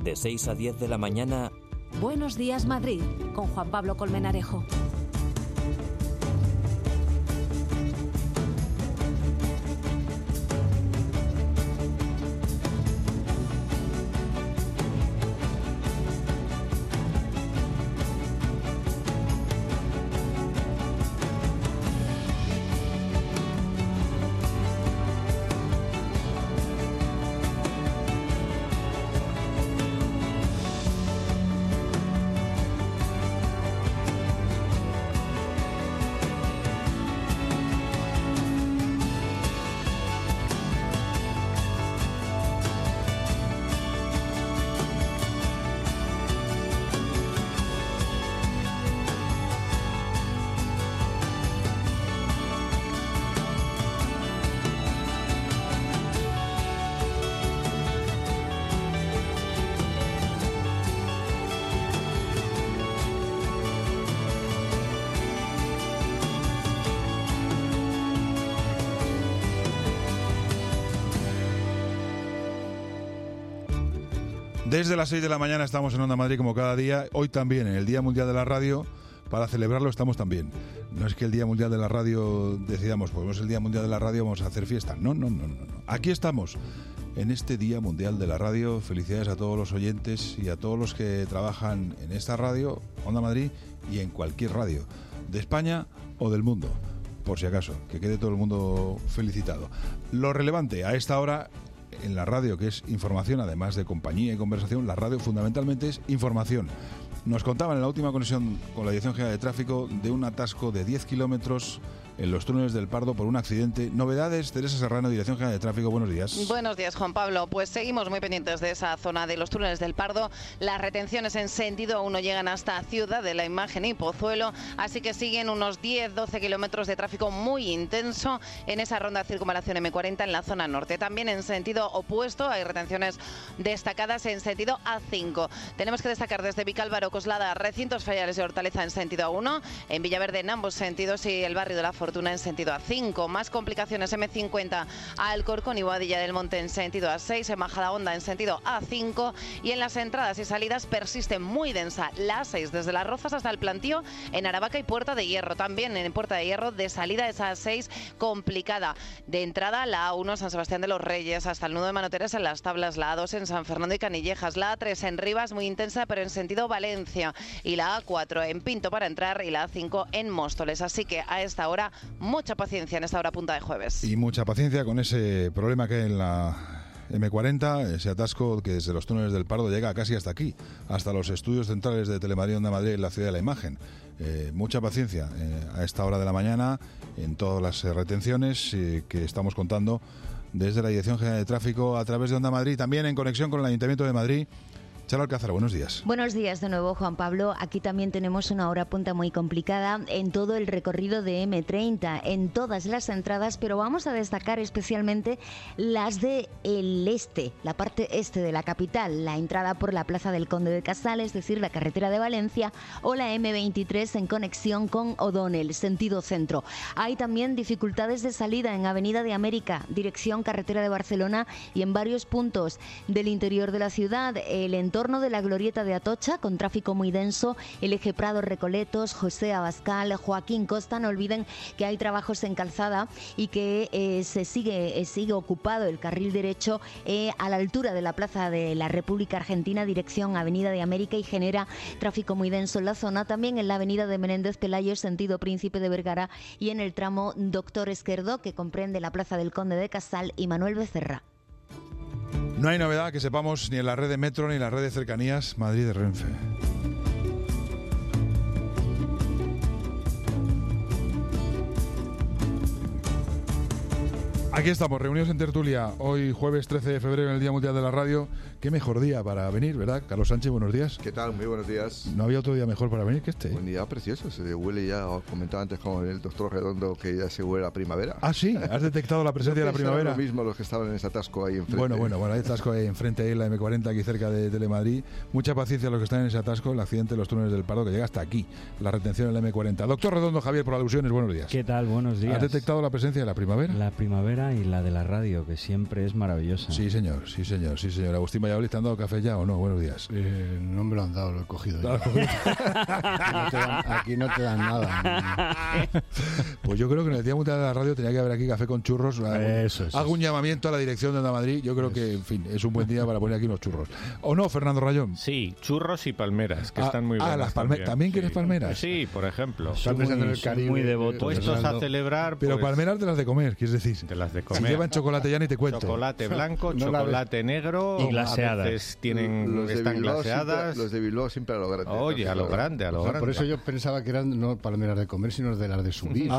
De 6 a 10 de la mañana. Buenos días, Madrid, con Juan Pablo Colmenarejo. Desde las 6 de la mañana estamos en Onda Madrid como cada día, hoy también en el Día Mundial de la Radio. Para celebrarlo estamos también. No es que el Día Mundial de la Radio decidamos, pues es el Día Mundial de la Radio, vamos a hacer fiesta. No. Aquí estamos, en este Día Mundial de la Radio. Felicidades a todos los oyentes y a todos los que trabajan en esta radio, Onda Madrid, y en cualquier radio, de España o del mundo, por si acaso, que quede todo el mundo felicitado. Lo relevante a esta hora en la radio, que es información, además de compañía y conversación, la radio fundamentalmente es información. Nos contaban en la última conexión con la Dirección General de Tráfico de un atasco de 10 kilómetros en los túneles del Pardo por un accidente. Novedades, Teresa Serrano, Dirección General de Tráfico, buenos días. Buenos días, Juan Pablo. Pues seguimos muy pendientes de esa zona de los túneles del Pardo. Las retenciones en sentido 1 llegan hasta Ciudad de la Imagen y Pozuelo, así que siguen unos 10-12 kilómetros de tráfico muy intenso en esa ronda de circunvalación M40 en la zona norte. También en sentido opuesto hay retenciones destacadas en sentido A5. Tenemos que destacar desde Vicálvaro, Coslada, Recintos Feriales de Hortaleza en sentido A1, en Villaverde en ambos sentidos y el barrio de la Fortuna en sentido A5. Más complicaciones M50 a Alcorcón y Boadilla del Monte en sentido A6, en Majadahonda en sentido A5 y en las entradas y salidas persiste muy densa la A6 desde Las Rozas hasta el Plantío en Aravaca y Puerta de Hierro. También en Puerta de Hierro de salida esa A6 complicada. De entrada la A1 San Sebastián de los Reyes hasta el nudo de Manoteres en Las Tablas, la A2 en San Fernando y Canillejas, la A3 en Rivas muy intensa pero en sentido Valencia y la A4 en Pinto para entrar y la A5 en Móstoles. Así que a esta hora mucha paciencia en esta hora punta de jueves. Y mucha paciencia con ese problema que hay en la M40, ese atasco que desde los túneles del Pardo llega casi hasta aquí, hasta los estudios centrales de Telemadrid Onda Madrid en la Ciudad de la Imagen. Mucha paciencia a esta hora de la mañana en todas las retenciones que estamos contando desde la Dirección General de Tráfico a través de Onda Madrid, también en conexión con el Ayuntamiento de Madrid. Charo Alcázar, buenos días. Buenos días de nuevo, Juan Pablo. Aquí también tenemos una hora punta muy complicada en todo el recorrido de M30, en todas las entradas, pero vamos a destacar especialmente las de el este, la parte este de la capital, la entrada por la Plaza del Conde de Casal, es decir, la carretera de Valencia, o la M23 en conexión con O'Donnell, sentido centro. Hay también dificultades de salida en Avenida de América, dirección carretera de Barcelona, y en varios puntos del interior de la ciudad, el entorno de la glorieta de Atocha, con tráfico muy denso, el eje Prado-Recoletos, José Abascal, Joaquín Costa. No olviden que hay trabajos en calzada y que se sigue ocupado el carril derecho a la altura de la Plaza de la República Argentina, dirección Avenida de América, y genera tráfico muy denso en la zona. También en la Avenida de Menéndez Pelayo, sentido Príncipe de Vergara, y en el tramo Doctor Esquerdo, que comprende la Plaza del Conde de Casal y Manuel Becerra. No hay novedad que sepamos ni en la red de metro ni en la red de cercanías Madrid de Renfe. Aquí estamos, reunidos en tertulia, hoy jueves 13 de febrero en el Día Mundial de la Radio. Qué mejor día para venir, ¿verdad? Carlos Sánchez, buenos días. ¿Qué tal? Muy buenos días. No había otro día mejor para venir que este. Un día precioso, se huele ya, os comentaba antes con el doctor Redondo que ya se huele la primavera. Ah, sí, has detectado la presencia de la primavera. Lo mismo los que estaban en ese atasco ahí enfrente. Bueno, hay atasco ahí enfrente, ahí en la M40, aquí cerca de Telemadrid. Mucha paciencia a los que están en ese atasco, el accidente de los túneles del Pardo que llega hasta aquí, la retención en la M40. Doctor Redondo, Javier, por alusiones, buenos días. ¿Qué tal? Buenos días. ¿Has detectado la presencia de la primavera? La primavera mañana y la de la radio, que siempre es maravillosa. Sí, señor. Agustín Valladolid, ¿te han dado café ya o no? Buenos días. No me lo han dado, lo he cogido yo. Aquí no te dan nada. Pues yo creo que en el Día Mundial de la Radio tenía que haber aquí café con churros. Hago un llamamiento a la dirección de Onda Madrid. Yo creo que, en fin, es un buen día para poner aquí unos churros. ¿O no, Fernando Rayón? Sí, churros y palmeras, que están muy buenas. Las palmeras. ¿También quieres palmeras? Sí, por ejemplo. Soy muy devoto. Puestos a celebrar. Pero palmeras de las de comer, ¿quieres decir? De las de comer. Si llevan chocolate ya ni te cuento. Chocolate blanco, chocolate negro. Y glaseadas. A veces están glaseadas. Los de Bilbao siempre a lo grande. Oye, a lo grande, a lo grande. Por eso yo pensaba que eran no palmeras de comer, sino de las de subir.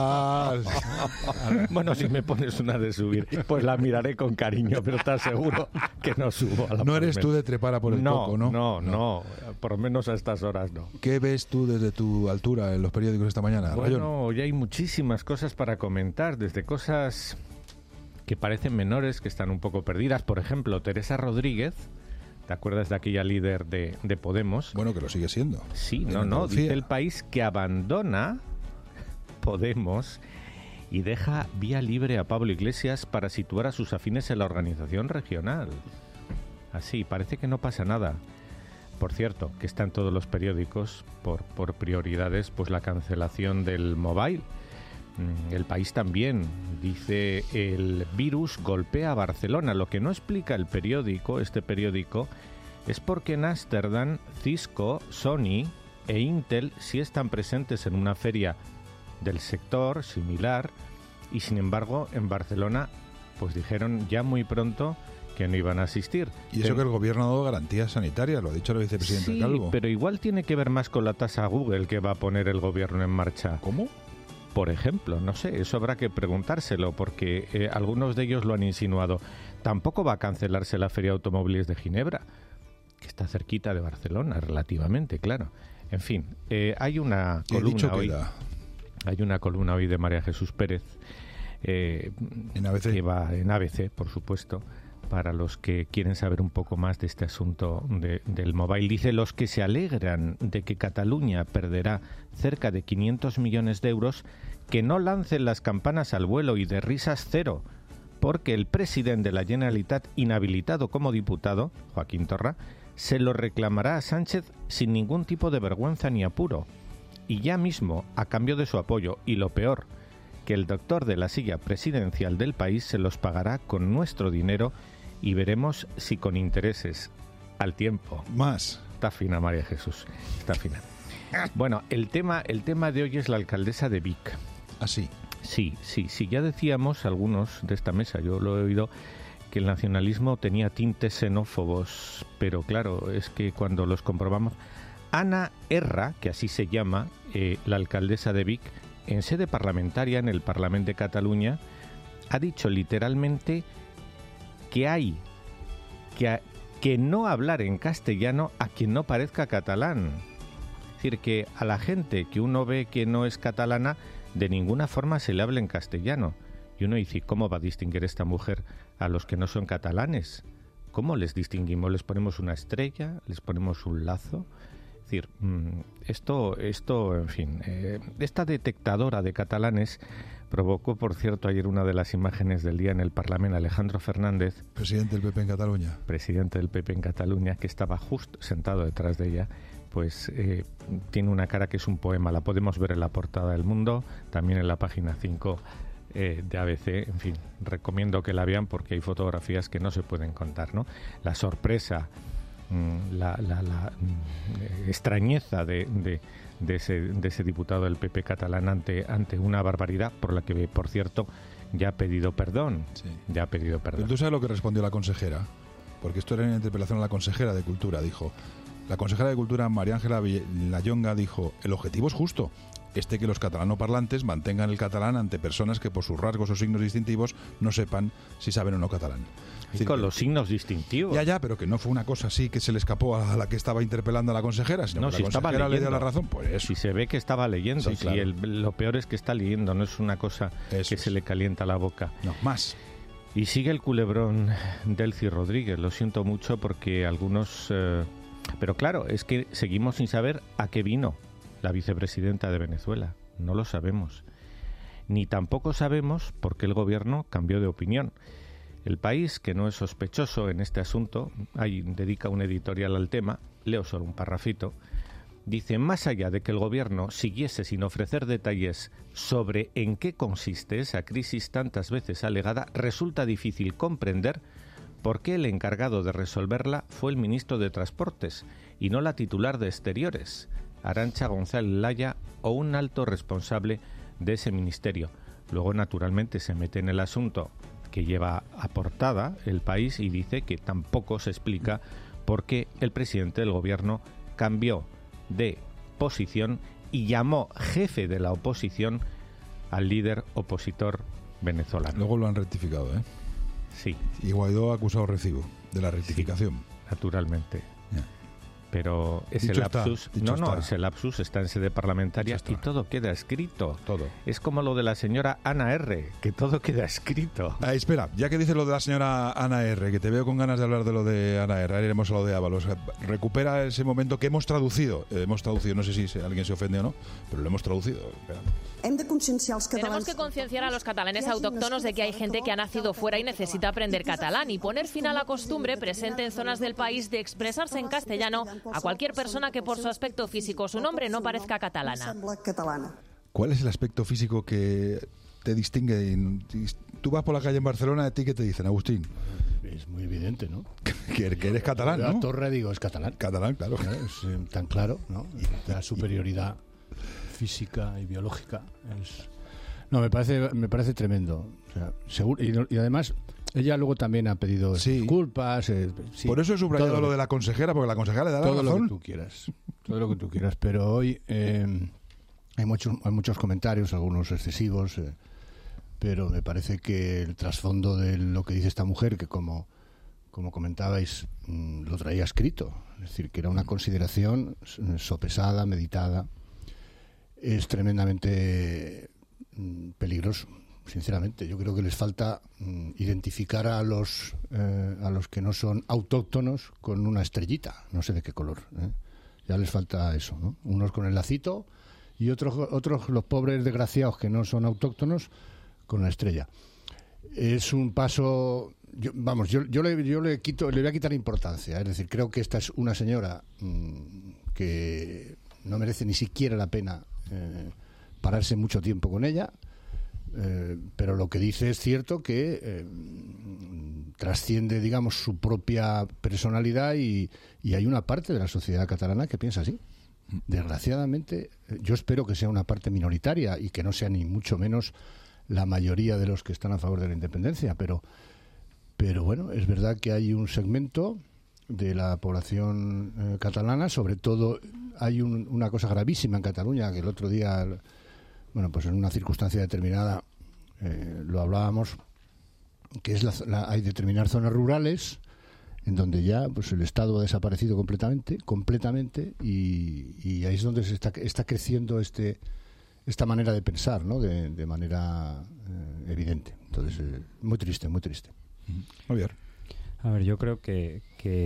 Bueno, si me pones una de subir, pues la miraré con cariño, pero estás seguro que no subo a la No eres tú de trepar a por el coco, ¿no? No, por lo menos a estas horas no. ¿Qué ves tú desde tu altura en los periódicos esta mañana, Bueno, Rayón? hoy hay muchísimas cosas para comentar, desde cosas que parecen menores, que están un poco perdidas. Por ejemplo, Teresa Rodríguez, ¿te acuerdas de aquella líder de Podemos? Bueno, que lo sigue siendo. Sí, dice El País que abandona Podemos y deja vía libre a Pablo Iglesias para situar a sus afines en la organización regional. Así, parece que no pasa nada. Por cierto, que está en todos los periódicos por prioridades, pues la cancelación del Mobile. El País también dice: el virus golpea a Barcelona. Lo que no explica este periódico, es porque en Ámsterdam, Cisco, Sony e Intel sí están presentes en una feria del sector similar, y sin embargo en Barcelona pues dijeron ya muy pronto que no iban a asistir. Y eso que el gobierno ha dado garantías sanitarias, lo ha dicho el vicepresidente Calvo. Sí, pero igual tiene que ver más con la tasa Google que va a poner el gobierno en marcha. ¿Cómo? Por ejemplo, no sé, eso habrá que preguntárselo, porque algunos de ellos lo han insinuado. Tampoco va a cancelarse la Feria de Automóviles de Ginebra, que está cerquita de Barcelona, relativamente, claro. En fin, hay una columna hoy. Hay una columna hoy de María Jesús Pérez, en ABC. Que va en ABC, por supuesto, para los que quieren saber un poco más de este asunto del Mobile. Dice: los que se alegran de que Cataluña perderá cerca de 500 millones de euros, que no lancen las campanas al vuelo, y de risas cero, porque el presidente de la Generalitat, inhabilitado como diputado, Joaquín Torra, se lo reclamará a Sánchez sin ningún tipo de vergüenza ni apuro. Y ya mismo, a cambio de su apoyo, y lo peor, que el doctor de la silla presidencial del País se los pagará con nuestro dinero, y veremos si con intereses al tiempo. Más. Está fina, María Jesús, está fina. Bueno, el tema de hoy es la alcaldesa de Vic. ¿Ah, sí? Sí, ya decíamos algunos de esta mesa, yo lo he oído, que el nacionalismo tenía tintes xenófobos, pero claro, es que cuando los comprobamos... Ana Erra, que así se llama, la alcaldesa de Vic, en sede parlamentaria en el Parlamento de Cataluña, ha dicho literalmente que hay que no hablar en castellano a quien no parezca catalán. Es decir, que a la gente que uno ve que no es catalana, de ninguna forma se le habla en castellano. Y uno dice: ¿cómo va a distinguir esta mujer a los que no son catalanes? ¿Cómo les distinguimos? ¿Les ponemos una estrella? ¿Les ponemos un lazo? Es decir, esto, en fin, esta detectadora de catalanes provocó, por cierto, ayer una de las imágenes del día en el Parlamento, Alejandro Fernández, presidente del PP en Cataluña. Presidente del PP en Cataluña, que estaba justo sentado detrás de ella, pues tiene una cara que es un poema. La podemos ver en la portada del Mundo, también en la página 5 de ABC. En fin, recomiendo que la vean porque hay fotografías que no se pueden contar, ¿no? La sorpresa, la extrañeza de ese diputado del PP catalán ante una barbaridad por la que, por cierto, ya ha pedido perdón. Sí. Ya ha pedido perdón. Pero ¿tú sabes lo que respondió la consejera? Porque esto era en interpelación a la consejera de Cultura. Dijo, la consejera de Cultura, María Ángela Villayonga, dijo: el objetivo es justo, que los catalanoparlantes mantengan el catalán ante personas que por sus rasgos o signos distintivos no sepan si saben o no catalán. Y con los signos distintivos. Ya, pero que no fue una cosa así que se le escapó a la que estaba interpelando a la consejera, sino no, que si la consejera le dio la razón. Pues eso. Si se ve que estaba leyendo, sí, claro. Lo peor es que está leyendo, no es una cosa eso que se le calienta la boca. No, más. Y sigue el culebrón Delcy Rodríguez, lo siento mucho porque algunos... pero claro, es que seguimos sin saber a qué vino la vicepresidenta de Venezuela, no lo sabemos. ni tampoco sabemos por qué el gobierno cambió de opinión. El País, que no es sospechoso en este asunto, ahí dedica un editorial al tema, leo solo un parrafito, dice: más allá de que el gobierno siguiese sin ofrecer detalles sobre en qué consiste esa crisis tantas veces alegada, resulta difícil comprender por qué el encargado de resolverla fue el ministro de Transportes y no la titular de Exteriores, Arantxa González Laya, o un alto responsable de ese ministerio. Luego, naturalmente, se mete en el asunto que lleva a portada El País y dice que tampoco se explica por qué el presidente del gobierno cambió de posición y llamó jefe de la oposición al líder opositor venezolano. Luego lo han rectificado, ¿eh? Sí. Y Guaidó ha acusado recibo de la rectificación. Sí, naturalmente. Yeah. Pero ese lapsus, ese lapsus está en sede parlamentaria y todo queda escrito. Todo. Es como lo de la señora Ana R., que todo queda escrito. Espera, ya que dices lo de la señora Ana R., que te veo con ganas de hablar de lo de Ana R., ahora iremos a lo de Ábalos. Recupera ese momento que hemos traducido. No sé si alguien se ofende o no, pero lo hemos traducido. Espera. Tenemos que concienciar a los catalanes autóctonos de que hay gente que ha nacido fuera y necesita aprender catalán y poner fin a la costumbre presente en zonas del país de expresarse en castellano a cualquier persona que por su aspecto físico o su nombre no parezca catalana. ¿Cuál es el aspecto físico que te distingue? Tú vas por la calle en Barcelona, ¿a ti qué te dicen, Agustín? Es muy evidente, ¿no? Que eres catalán, ¿no? La torre, digo, es catalán. Catalán, claro. Es tan claro, ¿no? La superioridad física y biológica no, me parece tremendo, o sea, seguro, y además ella luego también ha pedido disculpas, sí, por eso he subrayado lo de la consejera, porque la consejera le da la razón. Todo lo que tú quieras, pero hoy hay muchos comentarios, algunos excesivos, pero me parece que el trasfondo de lo que dice esta mujer, que como comentabais, lo traía escrito, es decir, que era una consideración sopesada, meditada, es tremendamente peligroso, sinceramente. Yo creo que les falta identificar a los que no son autóctonos con una estrellita, no sé de qué color, ¿eh? Ya les falta eso, ¿no? Unos con el lacito y otros los pobres desgraciados que no son autóctonos con la estrella. Es un paso... Yo le voy a quitar importancia, es decir, creo que esta es una señora que no merece ni siquiera la pena pararse mucho tiempo con ella, pero lo que dice es cierto que trasciende, digamos, su propia personalidad y hay una parte de la sociedad catalana que piensa así. Desgraciadamente, yo espero que sea una parte minoritaria y que no sea ni mucho menos la mayoría de los que están a favor de la independencia, pero bueno, es verdad que hay un segmento de la población catalana, sobre todo hay una cosa gravísima en Cataluña, que el otro día, bueno, pues en una circunstancia determinada lo hablábamos, que es hay determinadas zonas rurales en donde ya pues el Estado ha desaparecido completamente y ahí es donde se está creciendo esta manera de pensar, ¿no? De manera evidente. Entonces, muy triste. Javier. A ver, yo creo que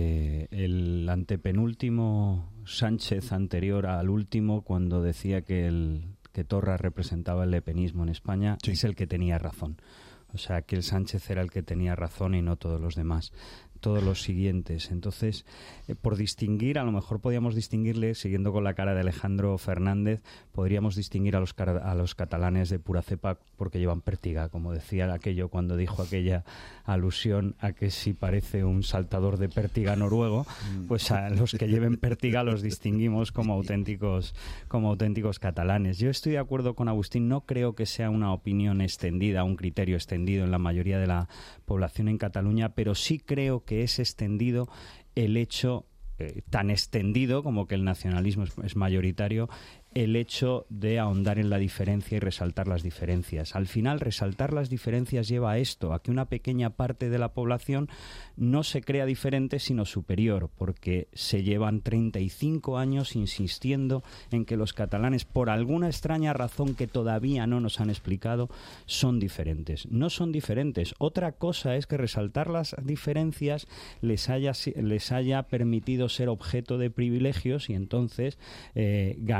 el antepenúltimo Sánchez anterior al último, cuando decía que Torra representaba el lepenismo en España, es el que tenía razón. O sea, que el Sánchez era el que tenía razón y no todos los demás, todos los siguientes. Entonces, por distinguir, a lo mejor podíamos distinguirle, siguiendo con la cara de Alejandro Fernández, podríamos distinguir a los catalanes de pura cepa porque llevan pértiga, como decía aquello cuando dijo aquella alusión a que si parece un saltador de pértiga noruego, pues a los que lleven pértiga los distinguimos como auténticos catalanes. Yo estoy de acuerdo con Agustín, no creo que sea una opinión extendida, un criterio extendido en la mayoría de la población en Cataluña, pero sí creo que es extendido el hecho, tan extendido como que el nacionalismo es mayoritario, el hecho de ahondar en la diferencia y resaltar las diferencias. Al final, resaltar las diferencias lleva a esto, a que una pequeña parte de la población no se crea diferente, sino superior, porque se llevan 35 años insistiendo en que los catalanes, por alguna extraña razón que todavía no nos han explicado, son diferentes. No son diferentes. Otra cosa es que resaltar las diferencias les haya permitido ser objeto de privilegios y entonces ganar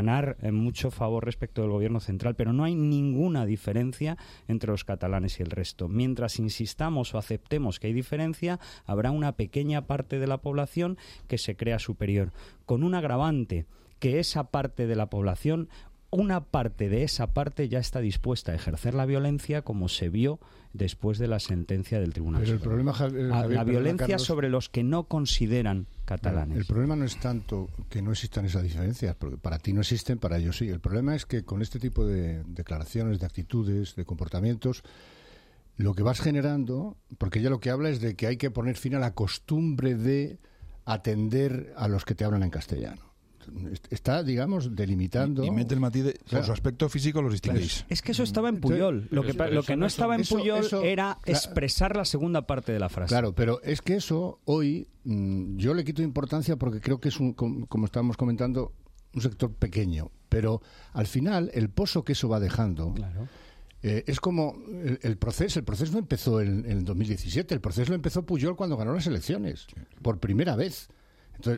mucho favor respecto del gobierno central, pero no hay ninguna diferencia entre los catalanes y el resto. Mientras insistamos o aceptemos que hay diferencia, habrá una pequeña parte de la población que se crea superior, con un agravante, que esa parte de la población, una parte de esa parte ya está dispuesta a ejercer la violencia, como se vio después de la sentencia del Tribunal Pero Supremo. el problema, Javier, la violencia Carlos, sobre los que no consideran catalanes. El problema no es tanto que no existan esas diferencias, porque para ti no existen, para ellos sí. El problema es que con este tipo de declaraciones, de actitudes, de comportamientos, lo que vas generando, porque ella lo que habla es de que hay que poner fin a la costumbre de atender a los que te hablan en castellano. Está, digamos, delimitando... Y mete el matiz de, por su aspecto físico los distinguís. Es que eso estaba en Pujol. Lo que no estaba en Pujol era expresar la segunda parte de la frase. Claro, pero es que eso hoy yo le quito importancia porque creo que es, como estábamos comentando, un sector pequeño. Pero al final, el pozo que eso va dejando... Claro. Es como el proceso no empezó en el 2017, el proceso lo empezó Pujol cuando ganó las elecciones, por primera vez. Entonces...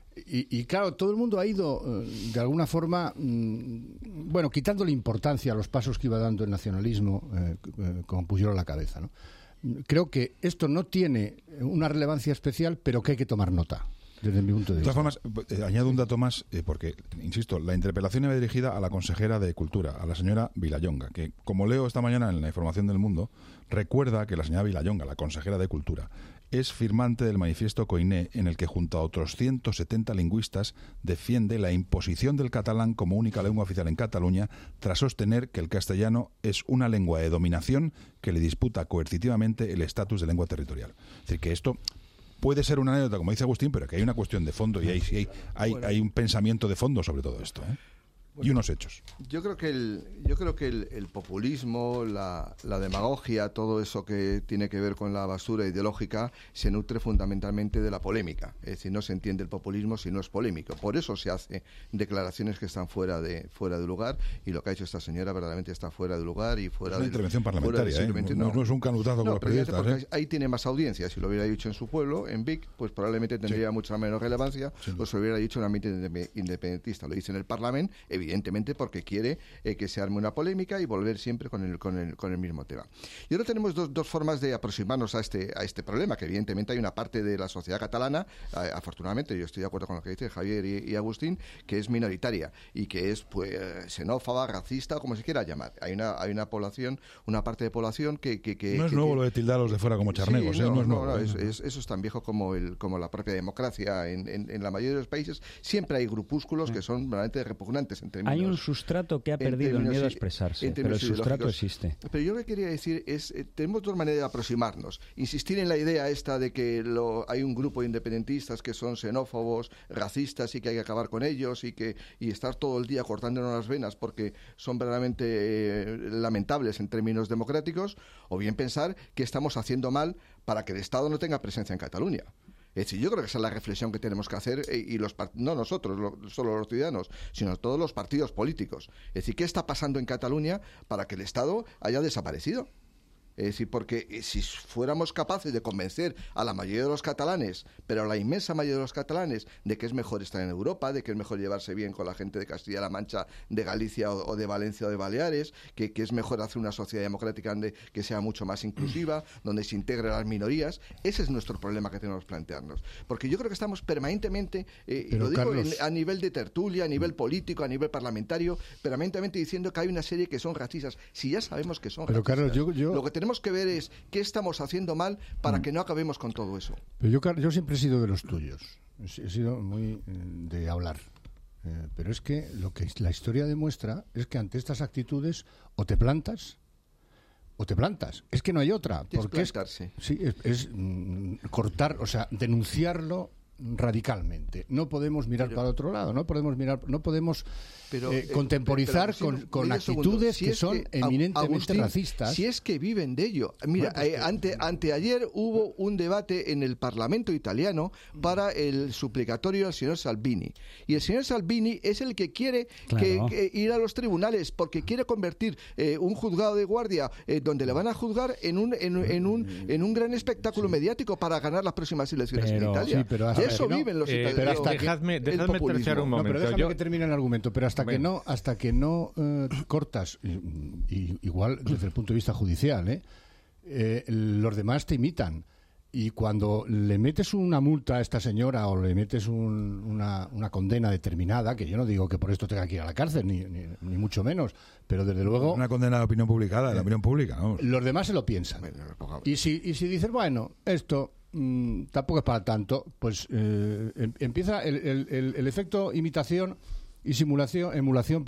Y claro, todo el mundo ha ido, de alguna forma, quitándole importancia a los pasos que iba dando el nacionalismo con Pujol a la cabeza, ¿no? Creo que esto no tiene una relevancia especial, pero que hay que tomar nota, desde mi punto de vista. De todas formas, añado un dato más, porque, insisto, la interpelación iba dirigida a la consejera de Cultura, a la señora Vilallonga, que, como leo esta mañana en la información del Mundo, recuerda que la señora Vilallonga, la consejera de Cultura, es firmante del manifiesto Koiné, en el que junto a otros 170 lingüistas defiende la imposición del catalán como única lengua oficial en Cataluña, tras sostener que el castellano es una lengua de dominación que le disputa coercitivamente el estatus de lengua territorial. Es decir, que esto puede ser una anécdota, como dice Agustín, pero que hay una cuestión de fondo y hay un pensamiento de fondo sobre todo esto, ¿eh? Y unos hechos. Yo creo que el populismo, la demagogia, todo eso que tiene que ver con la basura ideológica, se nutre fundamentalmente de la polémica. Es decir, no se entiende el populismo si no es polémico. Por eso se hace declaraciones que están fuera de lugar, y lo que ha hecho esta señora verdaderamente está fuera de lugar y fuera de... Es una intervención parlamentaria, no es un canutazo con los periodistas. Ahí tiene más audiencia. Si lo hubiera dicho en su pueblo, en Vic, pues probablemente tendría mucha menos relevancia, o se lo hubiera dicho en un ambiente independentista. Lo dice en el Parlamento, evidentemente porque quiere que se arme una polémica y volver siempre con el mismo tema. Y ahora tenemos dos formas de aproximarnos a este problema, que evidentemente hay una parte de la sociedad catalana, afortunadamente, yo estoy de acuerdo con lo que dice Javier y Agustín, que es minoritaria y que es xenófoba, racista, o como se quiera llamar. Hay una población, una parte de población que no es nuevo lo de tildar a los de fuera como charnegos, no es nuevo. Eso es tan viejo como la propia democracia en la mayoría de los países. Siempre hay grupúsculos que son verdaderamente repugnantes en términos... Hay un sustrato que ha perdido el miedo a expresarse, pero el sustrato existe. Pero yo lo que quería decir es, tenemos dos maneras de aproximarnos. Insistir en la idea esta de que hay un grupo de independentistas que son xenófobos, racistas, y que hay que acabar con ellos, y estar todo el día cortándonos las venas porque son verdaderamente lamentables en términos democráticos, o bien pensar que estamos haciendo mal para que el Estado no tenga presencia en Cataluña. Es decir, yo creo que esa es la reflexión que tenemos que hacer, y no nosotros, solo los ciudadanos, sino todos los partidos políticos. Es decir, ¿qué está pasando en Cataluña para que el Estado haya desaparecido? Es decir, porque si fuéramos capaces de convencer a la mayoría de los catalanes, pero a la inmensa mayoría de los catalanes, de que es mejor estar en Europa, de que es mejor llevarse bien con la gente de Castilla-La Mancha, de Galicia o de Valencia o de Baleares, que es mejor hacer una sociedad democrática que sea mucho más inclusiva, donde se integren las minorías, ese es nuestro problema que tenemos que plantearnos. Porque yo creo que estamos permanentemente, y lo digo a nivel de tertulia, a nivel político, a nivel parlamentario, permanentemente diciendo que hay una serie que son racistas. Si ya sabemos que son racistas, Carlos, lo que tenemos que ver es qué estamos haciendo mal para que no acabemos con todo eso. Pero yo siempre he sido de los tuyos, he sido muy de hablar, pero es que lo que la historia demuestra es que ante estas actitudes o te plantas, es que no hay otra, porque es cortar, o sea, denunciarlo radicalmente. No podemos mirar para otro lado, no podemos contemporizar con actitudes que son eminentemente Agustín, racistas. Si es que viven de ello. Mira, anteayer hubo un debate en el Parlamento italiano para el suplicatorio al señor Salvini. Y el señor Salvini es el que quiere ir a los tribunales, porque quiere convertir un juzgado de guardia donde le van a juzgar en un gran espectáculo mediático para ganar las próximas elecciones en Italia. Sí, pero eso viven los italianos. Dejadme terciar un momento. Pero déjame que termine el argumento. Pero hasta que no cortas, igual desde el punto de vista judicial, los demás te imitan. Y cuando le metes una multa a esta señora o le metes una condena determinada, que yo no digo que por esto tenga que ir a la cárcel, ni mucho menos, pero desde luego... Una condena de la opinión publicada, de la opinión pública. Vamos. Los demás se lo piensan. Y si dices, bueno, esto tampoco es para tanto, pues empieza el efecto imitación y emulación,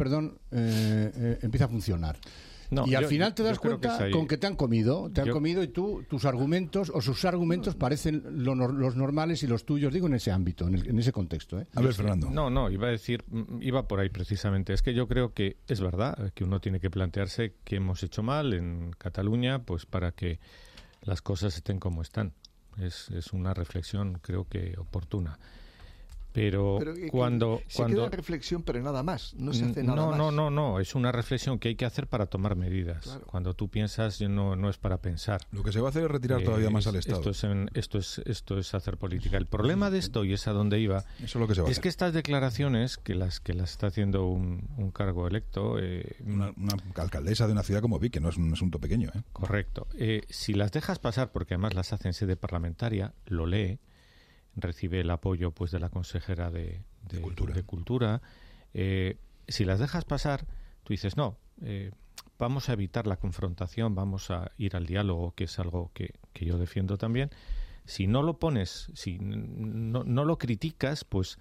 empieza a funcionar. No, y al final te das cuenta con que te han comido y tus argumentos o sus argumentos parecen los normales y los tuyos, digo, en ese ámbito, en ese contexto. A ver, Fernando. No, iba por ahí precisamente. Es que yo creo que es verdad que uno tiene que plantearse qué hemos hecho mal en Cataluña, pues para que las cosas estén como están. Es una reflexión, creo que oportuna. Pero cuando queda reflexión, pero nada más, no se hace nada más. No, es una reflexión que hay que hacer para tomar medidas. Claro. Cuando tú piensas, no es para pensar. Lo que se va a hacer es retirar todavía más al Estado. Esto es hacer política. El problema de esto, y es a donde iba, eso es lo que se va a hacer. Que estas declaraciones, que las está haciendo un cargo electo... una alcaldesa de una ciudad como Vic, que no es un asunto pequeño. Correcto. Si las dejas pasar, porque además las hace en sede parlamentaria, lo lee, recibe el apoyo pues de la consejera de Cultura. Si las dejas pasar, tú dices, vamos a evitar la confrontación, vamos a ir al diálogo, que es algo que yo defiendo también. Si no lo pones, si no lo criticas, pues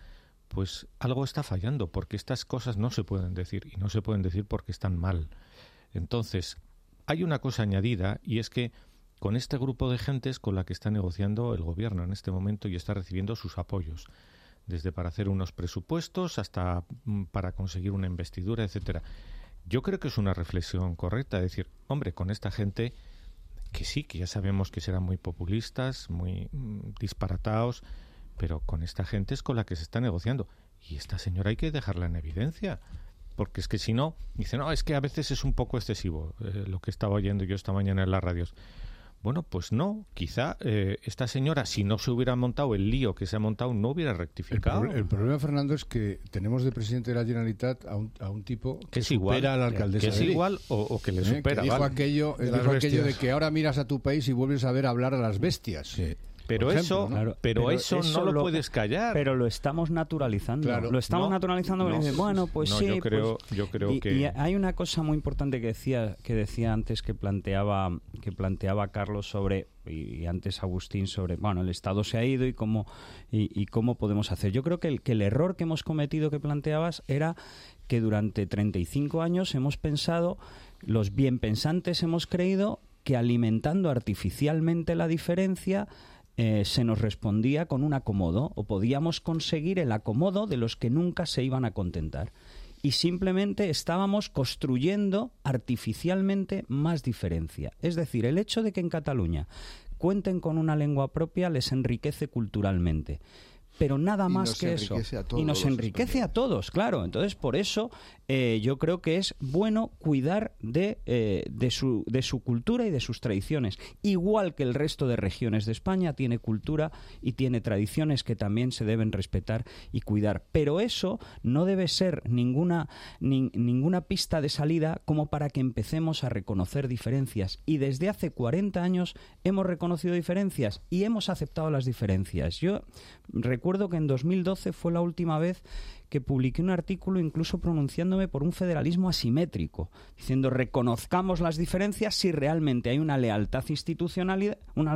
algo está fallando, porque estas cosas no se pueden decir, y no se pueden decir porque están mal. Entonces, hay una cosa añadida, y es que con este grupo de gentes con la que está negociando el gobierno en este momento y está recibiendo sus apoyos, desde para hacer unos presupuestos hasta para conseguir una investidura, etcétera. Yo creo que es una reflexión correcta, es decir, hombre, con esta gente que sí, que ya sabemos que serán muy populistas, muy disparatados, pero con esta gente es con la que se está negociando. Y esta señora hay que dejarla en evidencia, porque es que si no, dice, es que a veces es un poco excesivo lo que estaba oyendo yo esta mañana en las radios. Bueno, pues no, quizá esta señora, si no se hubiera montado el lío que se ha montado, no hubiera rectificado. El problema, Fernando, es que tenemos de presidente de la Generalitat a un tipo que supera a la alcaldesa. Que es igual o que le supera. Que dijo aquello de que ahora miras a tu país y vuelves a ver hablar a las bestias. Sí. Pero eso no lo puedes callar. Pero lo estamos naturalizando. Claro. Lo estamos naturalizando. Pues sí. Yo creo que... Y hay una cosa muy importante que decía antes, que planteaba Carlos sobre, y antes Agustín, sobre, el Estado se ha ido y cómo podemos hacer. Yo creo que el error que hemos cometido, que planteabas, era que durante 35 años hemos pensado, los bienpensantes hemos creído, que alimentando artificialmente la diferencia se nos respondía con un acomodo, o podíamos conseguir el acomodo de los que nunca se iban a contentar. Y simplemente estábamos construyendo artificialmente más diferencia. Es decir, el hecho de que en Cataluña cuenten con una lengua propia les enriquece culturalmente. Pero nada más que eso. Y nos enriquece a todos, claro. Entonces, por eso yo creo que es bueno cuidar de su cultura y de sus tradiciones. Igual que el resto de regiones de España tiene cultura y tiene tradiciones que también se deben respetar y cuidar. Pero eso no debe ser ninguna pista de salida como para que empecemos a reconocer diferencias. Y desde hace 40 años hemos reconocido diferencias y hemos aceptado las diferencias. Yo recuerdo que en 2012 fue la última vez que publiqué un artículo incluso pronunciándome por un federalismo asimétrico, diciendo reconozcamos las diferencias si realmente hay una lealtad institucional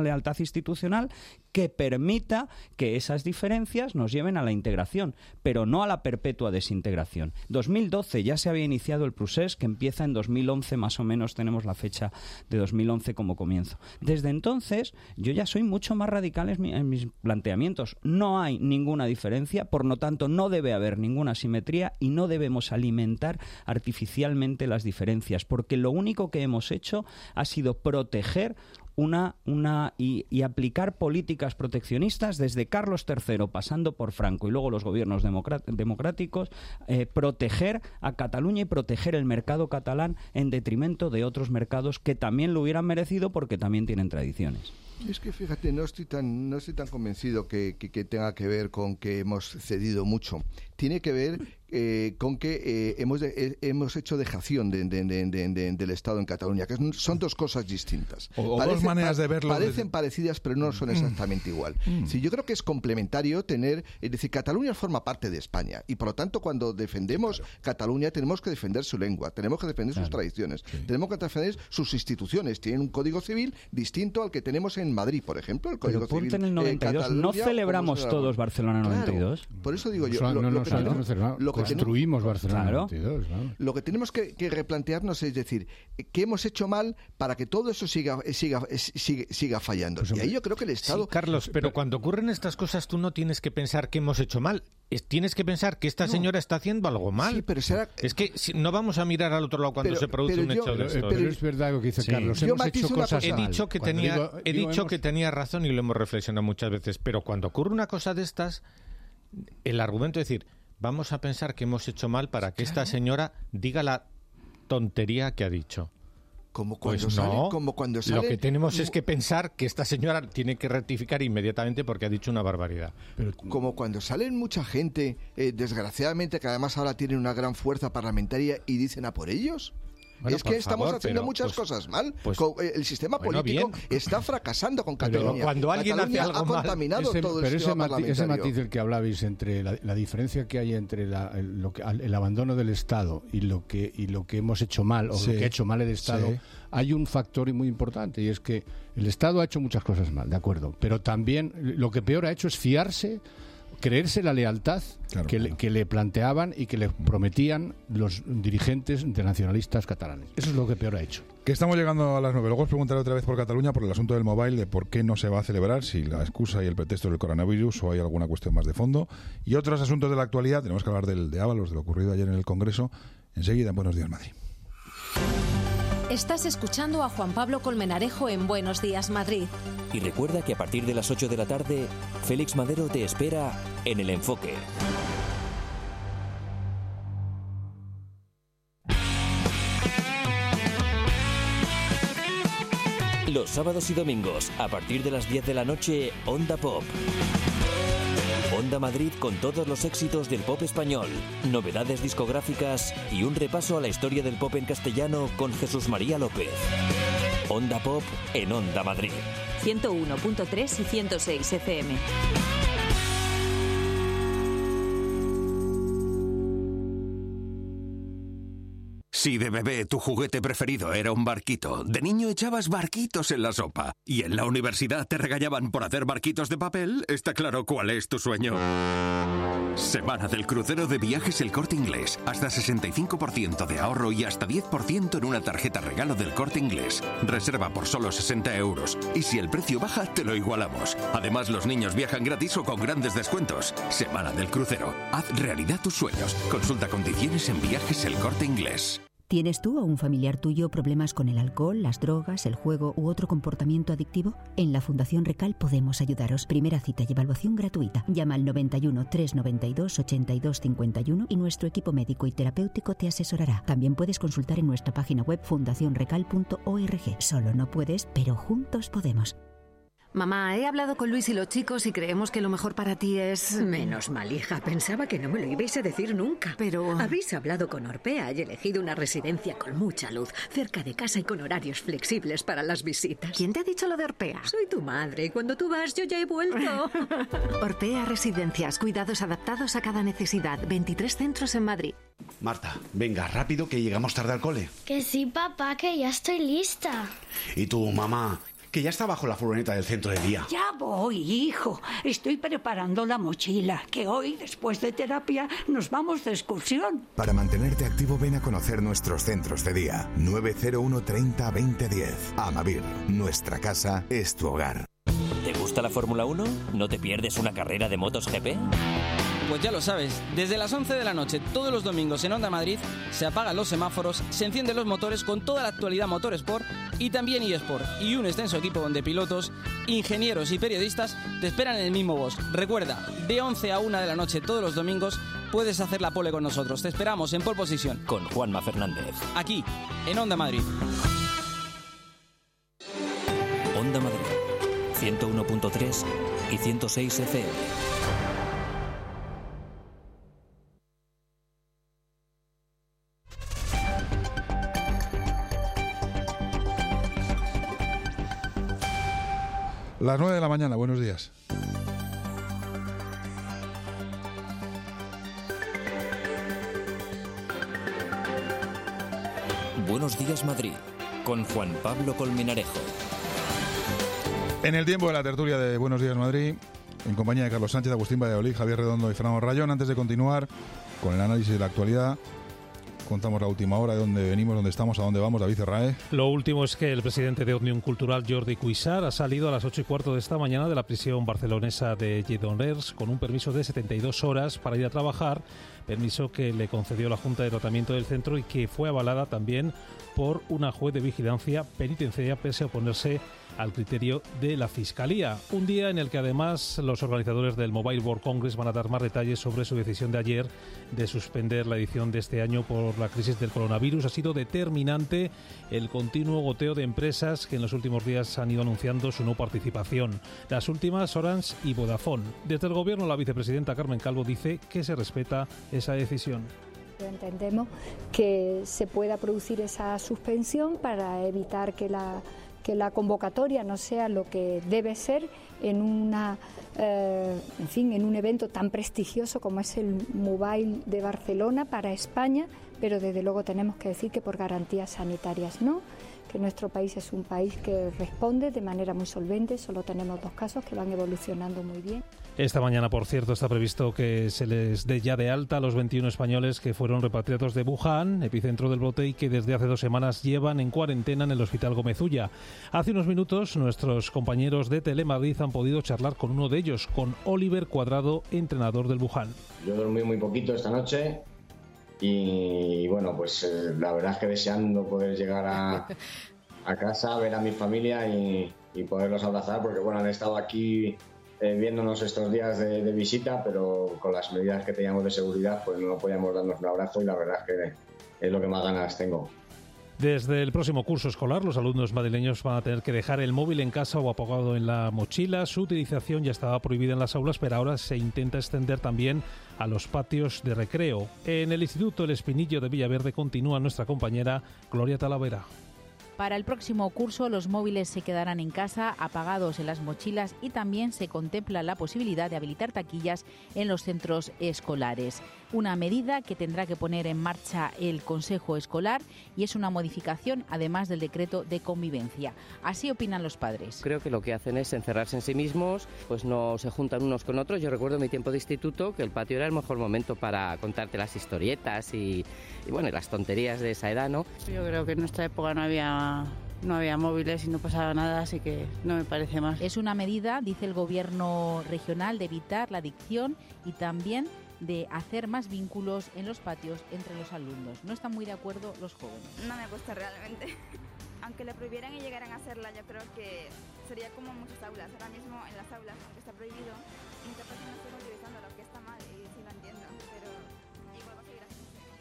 que permita que esas diferencias nos lleven a la integración, pero no a la perpetua desintegración. 2012 ya se había iniciado el procés, que empieza en 2011, más o menos tenemos la fecha de 2011 como comienzo. Desde entonces yo ya soy mucho más radical en mis planteamientos. No hay ninguna diferencia, por lo tanto no debe haber ninguna asimetría y no debemos alimentar artificialmente las diferencias, porque lo único que hemos hecho ha sido proteger y aplicar políticas proteccionistas desde Carlos III, pasando por Franco y luego los gobiernos democráticos, proteger a Cataluña y proteger el mercado catalán en detrimento de otros mercados que también lo hubieran merecido porque también tienen tradiciones. Es que fíjate, no estoy tan convencido que tenga que ver con que hemos cedido mucho. Tiene que ver con que hemos hecho dejación del Estado en Cataluña, que son dos cosas distintas. O dos maneras de verlo. Parecen parecidas, pero no son exactamente igual. Sí, yo creo que es complementario es decir, Cataluña forma parte de España, y por lo tanto cuando defendemos Cataluña tenemos que defender su lengua, tenemos que defender sus tradiciones, tenemos que defender sus instituciones. Tienen un código civil distinto al que tenemos en Madrid, por ejemplo. El código pero civil en el 92 Cataluña, no celebramos todos Barcelona 92. Claro, por eso digo yo, construimos Barcelona 92. ¿No? Lo que tenemos que replantearnos es decir, ¿qué hemos hecho mal para que todo eso siga fallando? Pues, y ahí yo creo que el Estado... Sí, Carlos, pero cuando ocurren estas cosas tú no tienes que pensar que hemos hecho mal. Tienes que pensar que esta señora está haciendo algo mal. Sí, pero es que no vamos a mirar al otro lado cuando se produce un hecho de esto. Pero es verdad lo que dice Carlos. Hemos hecho cosas mal. He dicho que tenía razón y lo hemos reflexionado muchas veces. Pero cuando ocurre una cosa de estas, el argumento es decir, vamos a pensar que hemos hecho mal para que esta señora diga la tontería que ha dicho. Como cuando sale, lo que tenemos es que pensar que esta señora tiene que rectificar inmediatamente porque ha dicho una barbaridad. Pero, como cuando salen mucha gente, desgraciadamente, que además ahora tienen una gran fuerza parlamentaria y dicen a por ellos. Bueno, es que estamos haciendo muchas cosas mal. El sistema político está fracasando con Cataluña. Pero cuando alguien hace algo ha contaminado todo el sistema parlamentario. Ese matiz del que hablabais entre la diferencia que hay entre el abandono del Estado y lo que hemos hecho mal, o lo que ha hecho mal el Estado, hay un factor muy importante, y es que el Estado ha hecho muchas cosas mal, de acuerdo, pero también lo que peor ha hecho es fiarse, creerse la lealtad que le planteaban y que le prometían los dirigentes internacionalistas catalanes. Eso es lo que peor ha hecho. Que estamos llegando a las 9. Luego os preguntaré otra vez por Cataluña, por el asunto del mobile, de por qué no se va a celebrar, si la excusa y el pretexto del coronavirus o hay alguna cuestión más de fondo. Y otros asuntos de la actualidad, tenemos que hablar de Ábalos, de lo ocurrido ayer en el Congreso. Enseguida, en Buenos Días, Madrid. Estás escuchando a Juan Pablo Colmenarejo en Buenos Días, Madrid. Y recuerda que a partir de las 8 de la tarde, Félix Madero te espera en El Enfoque. Los sábados y domingos, a partir de las 10 de la noche, Onda Pop. Onda Madrid con todos los éxitos del pop español, novedades discográficas y un repaso a la historia del pop en castellano con Jesús María López. Onda Pop en Onda Madrid. 101.3 y 106 FM. Si de bebé tu juguete preferido era un barquito, de niño echabas barquitos en la sopa y en la universidad te regañaban por hacer barquitos de papel, está claro cuál es tu sueño. Semana del crucero de Viajes El Corte Inglés. Hasta 65% de ahorro y hasta 10% en una tarjeta regalo del Corte Inglés. Reserva por solo 60 euros y si el precio baja te lo igualamos. Además los niños viajan gratis o con grandes descuentos. Semana del crucero. Haz realidad tus sueños. Consulta condiciones en Viajes El Corte Inglés. ¿Tienes tú o un familiar tuyo problemas con el alcohol, las drogas, el juego u otro comportamiento adictivo? En la Fundación Recal podemos ayudaros. Primera cita y evaluación gratuita. Llama al 91 392 82 51 y nuestro equipo médico y terapéutico te asesorará. También puedes consultar en nuestra página web fundacionrecal.org. Solo no puedes, pero juntos podemos. Mamá, he hablado con Luis y los chicos y creemos que lo mejor para ti es... Menos mal, hija. Pensaba que no me lo ibais a decir nunca. Pero... Habéis hablado con Orpea y elegido una residencia con mucha luz, cerca de casa y con horarios flexibles para las visitas. ¿Quién te ha dicho lo de Orpea? Soy tu madre y cuando tú vas yo ya he vuelto. Orpea Residencias. Cuidados adaptados a cada necesidad. 23 centros en Madrid. Marta, venga, rápido que llegamos tarde al cole. Que sí, papá, que ya estoy lista. ¿Y tú, mamá? Que ya está bajo la furgoneta del centro de día. Ya voy, hijo. Estoy preparando la mochila, que hoy, después de terapia, nos vamos de excursión. Para mantenerte activo, ven a conocer nuestros centros de día. 901 30 20 10. Amavir, nuestra casa es tu hogar. ¿Te gusta la Fórmula 1? ¿No te pierdes una carrera de motos GP? Pues ya lo sabes, desde las 11 de la noche todos los domingos en Onda Madrid se apagan los semáforos, se encienden los motores con toda la actualidad Motorsport y también eSport y un extenso equipo donde pilotos, ingenieros y periodistas te esperan en el mismo box. Recuerda, de 11 a 1 de la noche todos los domingos puedes hacer la pole con nosotros. Te esperamos en Pole Position. Con Juanma Fernández. Aquí, en Onda Madrid. Onda Madrid. 101.3 y 106 FM. Las 9 de la mañana, buenos días. Buenos días, Madrid, con Juan Pablo Colmenarejo. En el tiempo de la tertulia de Buenos días, Madrid, en compañía de Carlos Sánchez, Agustín Valladolid, Javier Redondo y Fernando Rayón. Antes de continuar con el análisis de la actualidad, contamos la última hora, de dónde venimos, dónde estamos, a dónde vamos. David Cerrae. Lo último es que el presidente de Òmnium Cultural, Jordi Cuixart, ha salido a las 8:15 de esta mañana de la prisión barcelonesa de Lledoners con un permiso de 72 horas para ir a trabajar, permiso que le concedió la Junta de Tratamiento del centro y que fue avalada también por una juez de vigilancia penitenciaria pese a oponerse al criterio de la Fiscalía. Un día en el que además los organizadores del Mobile World Congress van a dar más detalles sobre su decisión de ayer de suspender la edición de este año por la crisis del coronavirus. Ha sido determinante el continuo goteo de empresas que en los últimos días han ido anunciando su no participación. Las últimas, Orange y Vodafone. Desde el Gobierno, la vicepresidenta Carmen Calvo dice que se respeta esa decisión. Entendemos que se pueda producir esa suspensión para evitar que la convocatoria no sea lo que debe ser en en un evento tan prestigioso como es el Mobile de Barcelona para España, pero desde luego tenemos que decir que por garantías sanitarias no, que nuestro país es un país que responde de manera muy solvente. Solo tenemos 2 casos que van evolucionando muy bien. Esta mañana, por cierto, está previsto que se les dé ya de alta a los 21 españoles que fueron repatriados de Wuhan, epicentro del brote, y que desde hace 2 semanas llevan en cuarentena en el Hospital Gómez Ulla. Hace unos minutos, nuestros compañeros de Telemadrid han podido charlar con uno de ellos, con Oliver Cuadrado, entrenador del Wuhan. Yo dormí muy poquito esta noche y bueno, pues la verdad es que deseando poder llegar a casa, ver a mi familia y poderlos abrazar, porque bueno, han estado aquí viéndonos estos días de visita, pero con las medidas que teníamos de seguridad pues no podíamos darnos un abrazo, y la verdad es que es lo que más ganas tengo. Desde el próximo curso escolar, los alumnos madrileños van a tener que dejar el móvil en casa o apagado en la mochila. Su utilización ya estaba prohibida en las aulas, pero ahora se intenta extender también a los patios de recreo. En el Instituto El Espinillo de Villaverde continúa nuestra compañera Gloria Talavera. Para el próximo curso, los móviles se quedarán en casa, apagados en las mochilas, y también se contempla la posibilidad de habilitar taquillas en los centros escolares. Una medida que tendrá que poner en marcha el Consejo Escolar, y es una modificación además del decreto de convivencia. Así opinan los padres. Creo que lo que hacen es encerrarse en sí mismos, pues no se juntan unos con otros. Yo recuerdo en mi tiempo de instituto que el patio era el mejor momento para contarte las historietas y bueno, las tonterías de esa edad, ¿no? Yo creo que en nuestra época no había móviles y no pasaba nada, así que no me parece mal. Es una medida, dice el gobierno regional, de evitar la adicción y también de hacer más vínculos en los patios entre los alumnos. No están muy de acuerdo los jóvenes. No me gusta realmente. Aunque le prohibieran y llegaran a hacerla, yo creo que sería como en muchas aulas. Ahora mismo en las aulas, aunque está prohibido, muchas personas están utilizando lo que está mal, y sí lo entiendo, pero igual va a seguir así.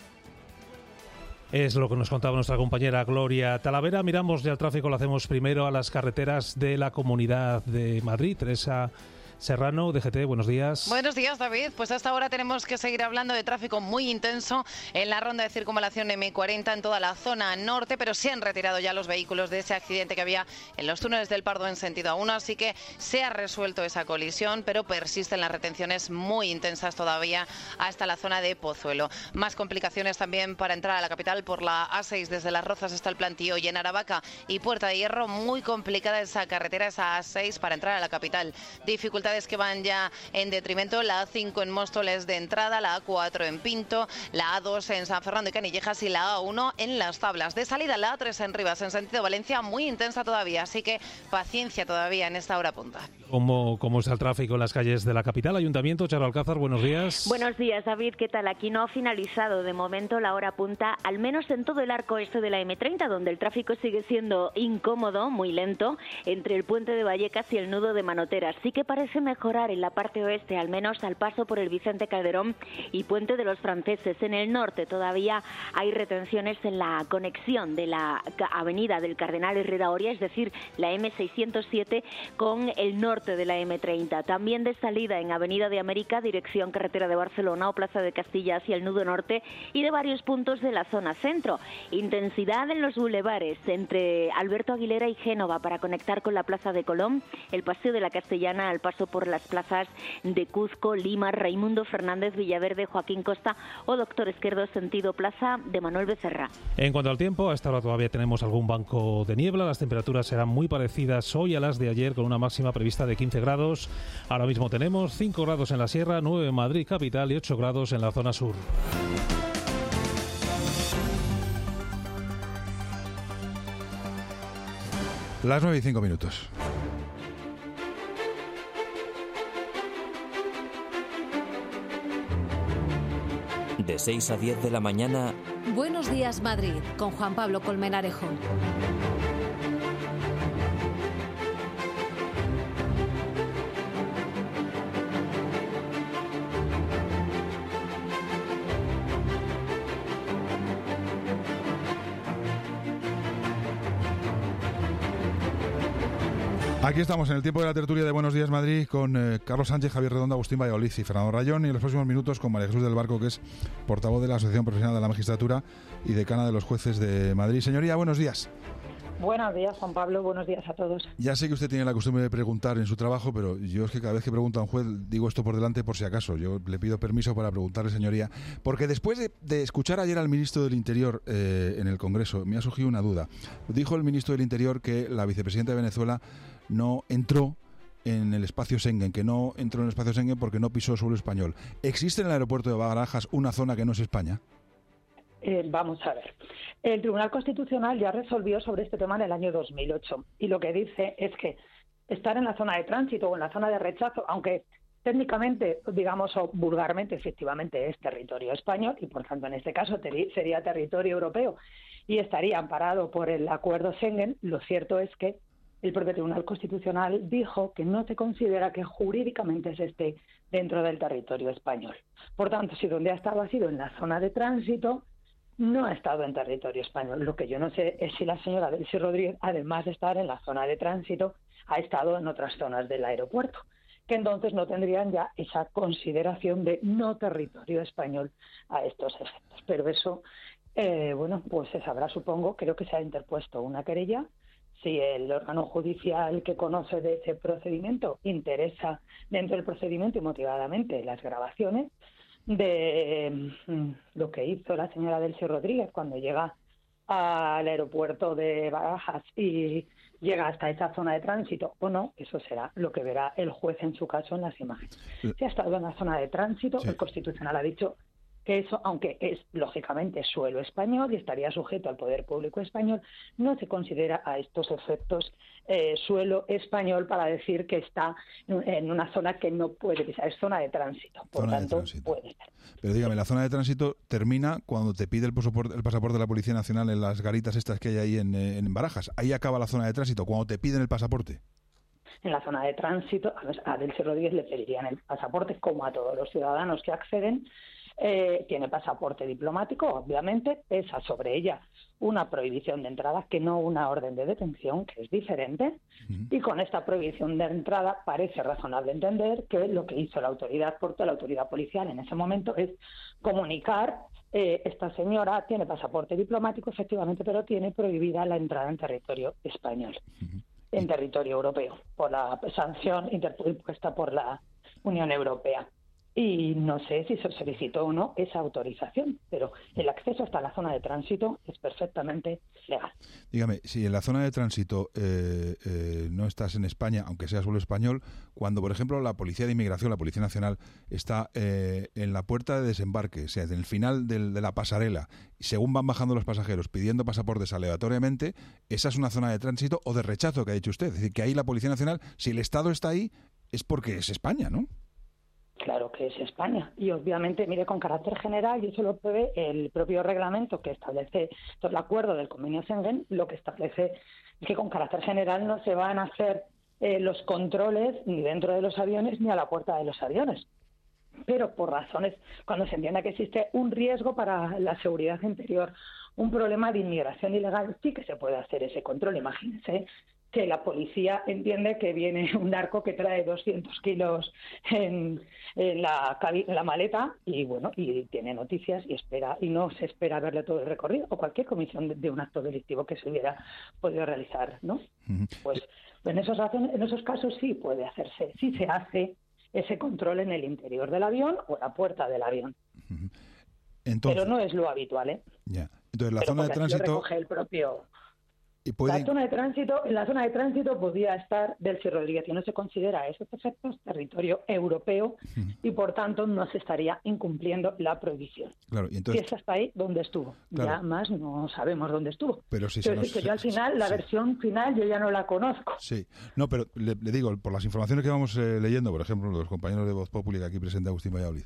Es lo que nos contaba nuestra compañera Gloria Talavera. Miramos ya el tráfico, lo hacemos primero a las carreteras de la Comunidad de Madrid. Teresa Serrano, DGT, buenos días. Buenos días, David. Pues hasta ahora tenemos que seguir hablando de tráfico muy intenso en la ronda de circunvalación M40 en toda la zona norte, pero se han retirado ya los vehículos de ese accidente que había en los túneles del Pardo en sentido A1, así que se ha resuelto esa colisión, pero persisten las retenciones muy intensas todavía hasta la zona de Pozuelo. Más complicaciones también para entrar a la capital por la A6 desde Las Rozas hasta el Plantío, y en Aravaca y Puerta de Hierro muy complicada esa carretera, esa A6 para entrar a la capital. Dificultades que van ya en detrimento, la A5 en Móstoles de entrada, la A4 en Pinto, la A2 en San Fernando y Canillejas y la A1 en Las Tablas. De salida la A3 en Rivas en sentido Valencia muy intensa todavía, así que paciencia todavía en esta hora punta. ¿Cómo está el tráfico en las calles de la capital? Ayuntamiento, Charo Alcázar, buenos días. Buenos días, David, ¿qué tal? Aquí no ha finalizado de momento la hora punta, al menos en todo el arco este de la M30, donde el tráfico sigue siendo incómodo, muy lento, entre el puente de Vallecas y el nudo de Manoteras. Sí que parece parece mejorar en la parte oeste, al menos al paso por el Vicente Calderón y Puente de los Franceses. En el norte todavía hay retenciones en la conexión de la avenida del Cardenal Herrera Oria, es decir, la M607 con el norte de la M30. También de salida en Avenida de América, dirección carretera de Barcelona o Plaza de Castilla hacia el nudo norte, y de varios puntos de la zona centro. Intensidad en los bulevares entre Alberto Aguilera y Génova para conectar con la Plaza de Colón, el Paseo de la Castellana al paso por las plazas de Cuzco, Lima, Raimundo Fernández, Villaverde, Joaquín Costa o Doctor Esquerdo sentido Plaza de Manuel Becerra. En cuanto al tiempo, a esta hora todavía tenemos algún banco de niebla. Las temperaturas serán muy parecidas hoy a las de ayer, con una máxima prevista de 15 grados. Ahora mismo tenemos 5 grados en la sierra, 9 en Madrid capital y 8 grados en la zona sur. Las 9:05. De 6 a 10 de la mañana. Buenos días, Madrid, con Juan Pablo Colmenarejo. Aquí estamos en el tiempo de la tertulia de Buenos Días Madrid con Carlos Sánchez, Javier Redondo, Agustín Valladolid y Fernando Rayón, y en los próximos minutos con María Jesús del Barco, que es portavoz de la Asociación Profesional de la Magistratura y decana de los jueces de Madrid. Señoría, buenos días. Buenos días, Juan Pablo. Buenos días a todos. Ya sé que usted tiene la costumbre de preguntar en su trabajo, pero yo es que cada vez que pregunta a un juez digo esto por delante por si acaso. Yo le pido permiso para preguntarle, señoría, porque después de escuchar ayer al ministro del Interior en el Congreso, me ha surgido una duda. Dijo el ministro del Interior que la vicepresidenta de Venezuela no entró en el espacio Schengen, que no entró en el espacio Schengen porque no pisó suelo español. ¿Existe en el aeropuerto de Barajas una zona que no es España? Vamos a ver. El Tribunal Constitucional ya resolvió sobre este tema en el año 2008 y lo que dice es que estar en la zona de tránsito o en la zona de rechazo, aunque técnicamente, digamos, o vulgarmente, efectivamente es territorio español y por tanto en este caso sería territorio europeo y estaría amparado por el acuerdo Schengen, lo cierto es que el propio Tribunal Constitucional dijo que no se considera que jurídicamente se esté dentro del territorio español. Por tanto, si donde ha estado ha sido en la zona de tránsito, no ha estado en territorio español. Lo que yo no sé es si la señora Delcy Rodríguez, además de estar en la zona de tránsito, ha estado en otras zonas del aeropuerto, que entonces no tendrían ya esa consideración de no territorio español a estos efectos. Pero eso, pues se sabrá, supongo. Creo que se ha interpuesto una querella. Si el órgano judicial que conoce de ese procedimiento interesa dentro del procedimiento y motivadamente las grabaciones de lo que hizo la señora Delcy Rodríguez cuando llega al aeropuerto de Barajas y llega hasta esa zona de tránsito o no, eso será lo que verá el juez en su caso en las imágenes. Si ha estado en la zona de tránsito, sí. El Constitucional ha dicho que eso, aunque es lógicamente suelo español y estaría sujeto al poder público español, no se considera a estos efectos suelo español para decir que está en una zona que no puede pisar, es zona de tránsito, por tanto puede estar. Pero dígame, la zona de tránsito termina cuando te pide el pasaporte de la Policía Nacional en las garitas estas que hay ahí en Barajas. Ahí acaba la zona de tránsito, cuando te piden el pasaporte. En la zona de tránsito, a Delcy Rodríguez le pedirían el pasaporte, como a todos los ciudadanos que acceden. Tiene pasaporte diplomático, obviamente, pesa sobre ella una prohibición de entrada, que no una orden de detención, que es diferente, y con esta prohibición de entrada parece razonable entender que lo que hizo la autoridad policial en ese momento es comunicar, esta señora tiene pasaporte diplomático, efectivamente, pero tiene prohibida la entrada en territorio español, en territorio europeo, por la sanción impuesta por la Unión Europea. Y no sé si se solicitó o no esa autorización, pero el acceso hasta la zona de tránsito es perfectamente legal. Dígame, si en la zona de tránsito no estás en España, aunque sea solo español, cuando, por ejemplo, la Policía de Inmigración, la Policía Nacional, está en la puerta de desembarque, o sea, en el final de la pasarela, y según van bajando los pasajeros pidiendo pasaportes aleatoriamente, esa es una zona de tránsito o de rechazo que ha dicho usted. Es decir, que ahí la Policía Nacional, si el Estado está ahí, es porque es España, ¿no? Claro que es España. Y obviamente, mire, con carácter general, y eso lo prevé el propio reglamento que establece todo el acuerdo del convenio Schengen, lo que establece es que con carácter general no se van a hacer los controles ni dentro de los aviones ni a la puerta de los aviones. Pero por razones, cuando se entienda que existe un riesgo para la seguridad interior, un problema de inmigración ilegal, sí que se puede hacer ese control. Imagínense que la policía entiende que viene un narco que trae 200 kilos en la maleta y tiene noticias y espera, y no se espera verle todo el recorrido, o cualquier comisión de un acto delictivo que se hubiera podido realizar, ¿no? Pues en esos casos sí puede hacerse, sí se hace ese control en el interior del avión o la puerta del avión. Entonces, pero no es lo habitual, ¿eh? Ya. Entonces, la zona de tránsito recoge el propio. ¿Y puede... En la zona de tránsito podría estar Delcy Rodríguez y no se considera a esos efectos territorio europeo y por tanto no se estaría incumpliendo la prohibición. Claro, y entonces... Si es hasta ahí donde estuvo, claro. Ya más no sabemos dónde estuvo. Pero si yo al final, la versión final yo ya no la conozco. Sí, no, pero le digo, por las informaciones que vamos leyendo, por ejemplo, los compañeros de Voz Populi, que aquí presenta Agustín Valladolid,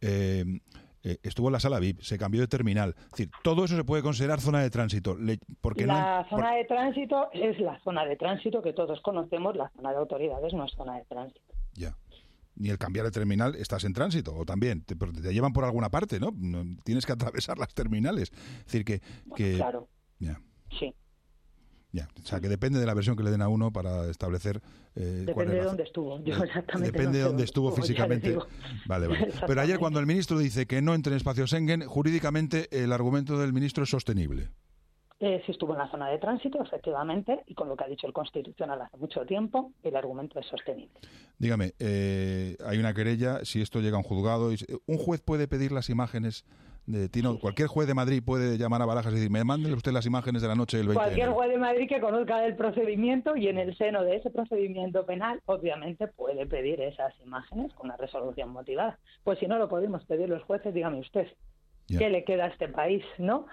estuvo en la sala VIP, se cambió de terminal. Es decir, todo eso se puede considerar zona de tránsito. Zona de tránsito es la zona de tránsito que todos conocemos, la zona de autoridades no es zona de tránsito. Ya. Ni el cambiar de terminal estás en tránsito, o también, te llevan por alguna parte, ¿no? Tienes que atravesar las terminales. Es decir, que claro. Ya. Sí. Ya, o sea, que depende de la versión que le den a uno para establecer... depende de dónde estuvo. Yo exactamente depende de dónde estuvo físicamente. Vale. Pero ayer cuando el ministro dice que no entre en espacio Schengen, jurídicamente el argumento del ministro es sostenible. Sí estuvo en la zona de tránsito, efectivamente, y con lo que ha dicho el Constitucional hace mucho tiempo, el argumento es sostenible. Dígame, hay una querella, si esto llega a un juzgado, ¿un juez puede pedir las imágenes? Cualquier juez de Madrid puede llamar a Barajas y decir, me manden usted las imágenes de la noche del 20 de Cualquier enero. juez de Madrid que conozca el procedimiento y en el seno de ese procedimiento penal, obviamente puede pedir esas imágenes con una resolución motivada. Pues si no lo podemos pedir los jueces, dígame usted, ¿qué le queda a este país, no?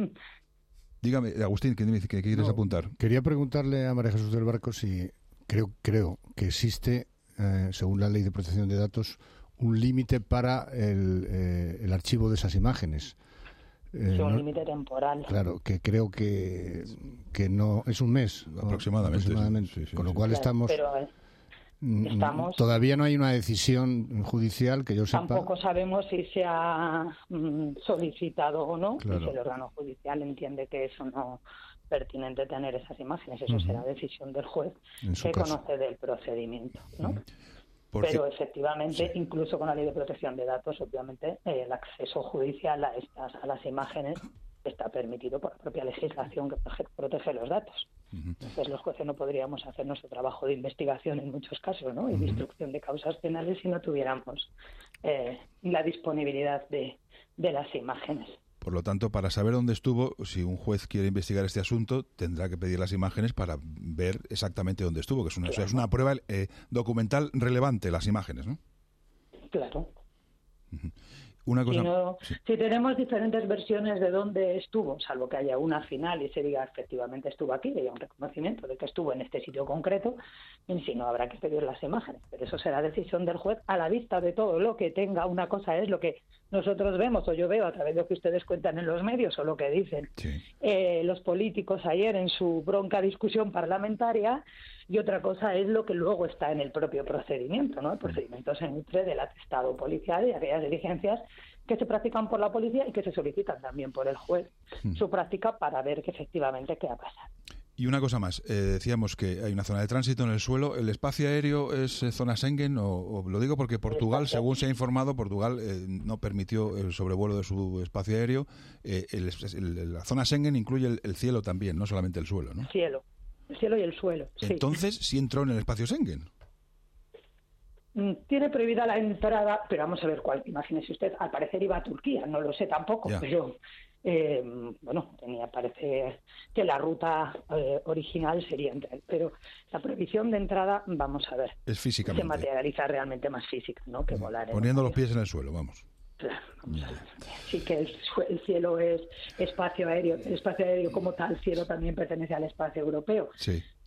Dígame, Agustín, ¿qué quieres apuntar? Quería preguntarle a María Jesús del Barco si creo que existe, según la Ley de Protección de Datos, un límite para el archivo de esas imágenes. Un límite temporal. Claro, que creo que no es un mes. Aproximadamente. Sí, con lo cual claro, estamos... Todavía no hay una decisión judicial que yo sepa. Tampoco sabemos si se ha solicitado o no. Claro. Y si el órgano judicial entiende que eso no es pertinente tener esas imágenes. Eso será decisión del juez que conoce del procedimiento, ¿no? Pero efectivamente, incluso con la Ley de Protección de Datos, obviamente, el acceso judicial a las imágenes está permitido por la propia legislación que protege los datos. Entonces los jueces no podríamos hacer nuestro trabajo de investigación en muchos casos, ¿no? Y de instrucción de causas penales si no tuviéramos la disponibilidad de las imágenes. Por lo tanto, para saber dónde estuvo, si un juez quiere investigar este asunto, tendrá que pedir las imágenes para ver exactamente dónde estuvo, que es una prueba documental relevante, las imágenes, ¿no? Claro. Una cosa... Si tenemos diferentes versiones de dónde estuvo, salvo que haya una final y se diga efectivamente estuvo aquí, haya un reconocimiento de que estuvo en este sitio concreto, y si no habrá que pedir las imágenes. Pero eso será decisión del juez a la vista de todo lo que tenga. Una cosa es lo que nosotros vemos o yo veo a través de lo que ustedes cuentan en los medios o lo que dicen los políticos ayer en su bronca discusión parlamentaria, y otra cosa es lo que luego está en el propio procedimiento, ¿no? El procedimiento se nutre del atestado policial y aquellas diligencias que se practican por la policía y que se solicitan también por el juez su práctica para ver que efectivamente qué ha pasado. Y una cosa más, decíamos que hay una zona de tránsito en el suelo. ¿El espacio aéreo es zona Schengen? O lo digo porque Portugal, según se ha informado, Portugal no permitió el sobrevuelo de su espacio aéreo. La zona Schengen incluye el cielo también, no solamente el suelo, ¿no? El cielo y el suelo, sí. Entonces, ¿sí entró en el espacio Schengen? Tiene prohibida la entrada, pero vamos a ver cuál. Imagínese usted, al parecer iba a Turquía, no lo sé tampoco, pero... parece que la ruta original sería entrar, pero la prohibición de entrada, vamos a ver, es físicamente. Se materializa realmente más física, ¿no? Que volar. Poniendo los pies en el suelo, vamos. Claro, vamos a ver. Sí que el cielo es espacio aéreo. El espacio aéreo como tal, cielo también pertenece al espacio europeo. Sí.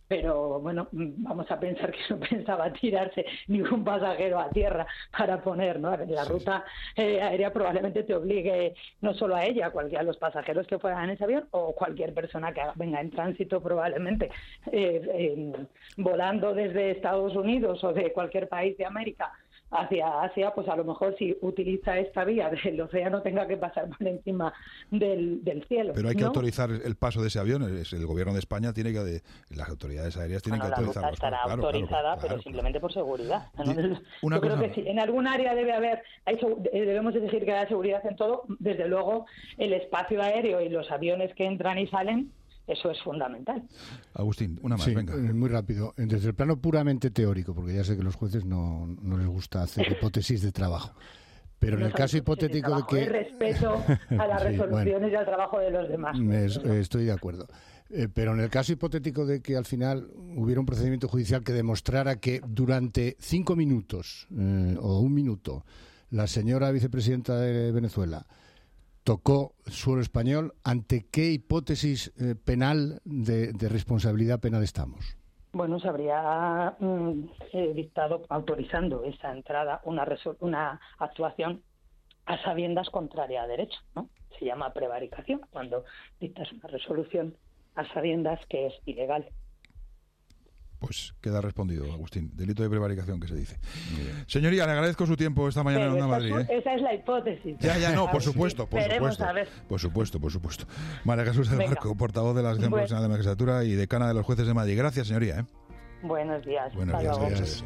pero bueno, vamos a pensar que no pensaba tirarse ningún pasajero a tierra para poner, ¿no? La ruta aérea probablemente te obligue no solo a ella, a los pasajeros que fueran en ese avión o cualquier persona que venga en tránsito probablemente volando desde Estados Unidos o de cualquier país de América hacia Asia, pues a lo mejor si utiliza esta vía del océano tenga que pasar por encima del cielo. Pero hay que ¿no? autorizar el paso de ese avión. El gobierno de España tiene que, las autoridades aéreas tienen que autorizarlo. La ruta estará autorizada, claro. pero simplemente por seguridad. Yo creo que sí, en algún área debemos exigir que haya seguridad en todo. Desde luego, el espacio aéreo y los aviones que entran y salen, eso es fundamental. Agustín, una más, venga. Muy rápido. Desde el plano puramente teórico, porque ya sé que a los jueces no les gusta hacer hipótesis de trabajo. Pero en el caso hipotético de que... respeto a las resoluciones y al trabajo de los demás. Estoy de acuerdo. Pero en el caso hipotético de que al final hubiera un procedimiento judicial que demostrara que durante 5 minutos o 1 minuto la señora vicepresidenta de Venezuela tocó suelo español, ¿ante qué hipótesis penal de responsabilidad penal estamos? Bueno, se habría dictado, autorizando esa entrada, una actuación a sabiendas contraria a derecho, ¿no? Se llama prevaricación, cuando dictas una resolución a sabiendas que es ilegal. Pues queda respondido, Agustín. Delito de prevaricación, que se dice. Señoría, le agradezco su tiempo esta mañana en Onda Madrid. Esa es la hipótesis. No, por supuesto. Por supuesto. María Jesús del Barco, portavoz de la Asociación Profesional de Magistratura y decana de los jueces de Madrid. Gracias, señoría. Buenos días. Buenos días.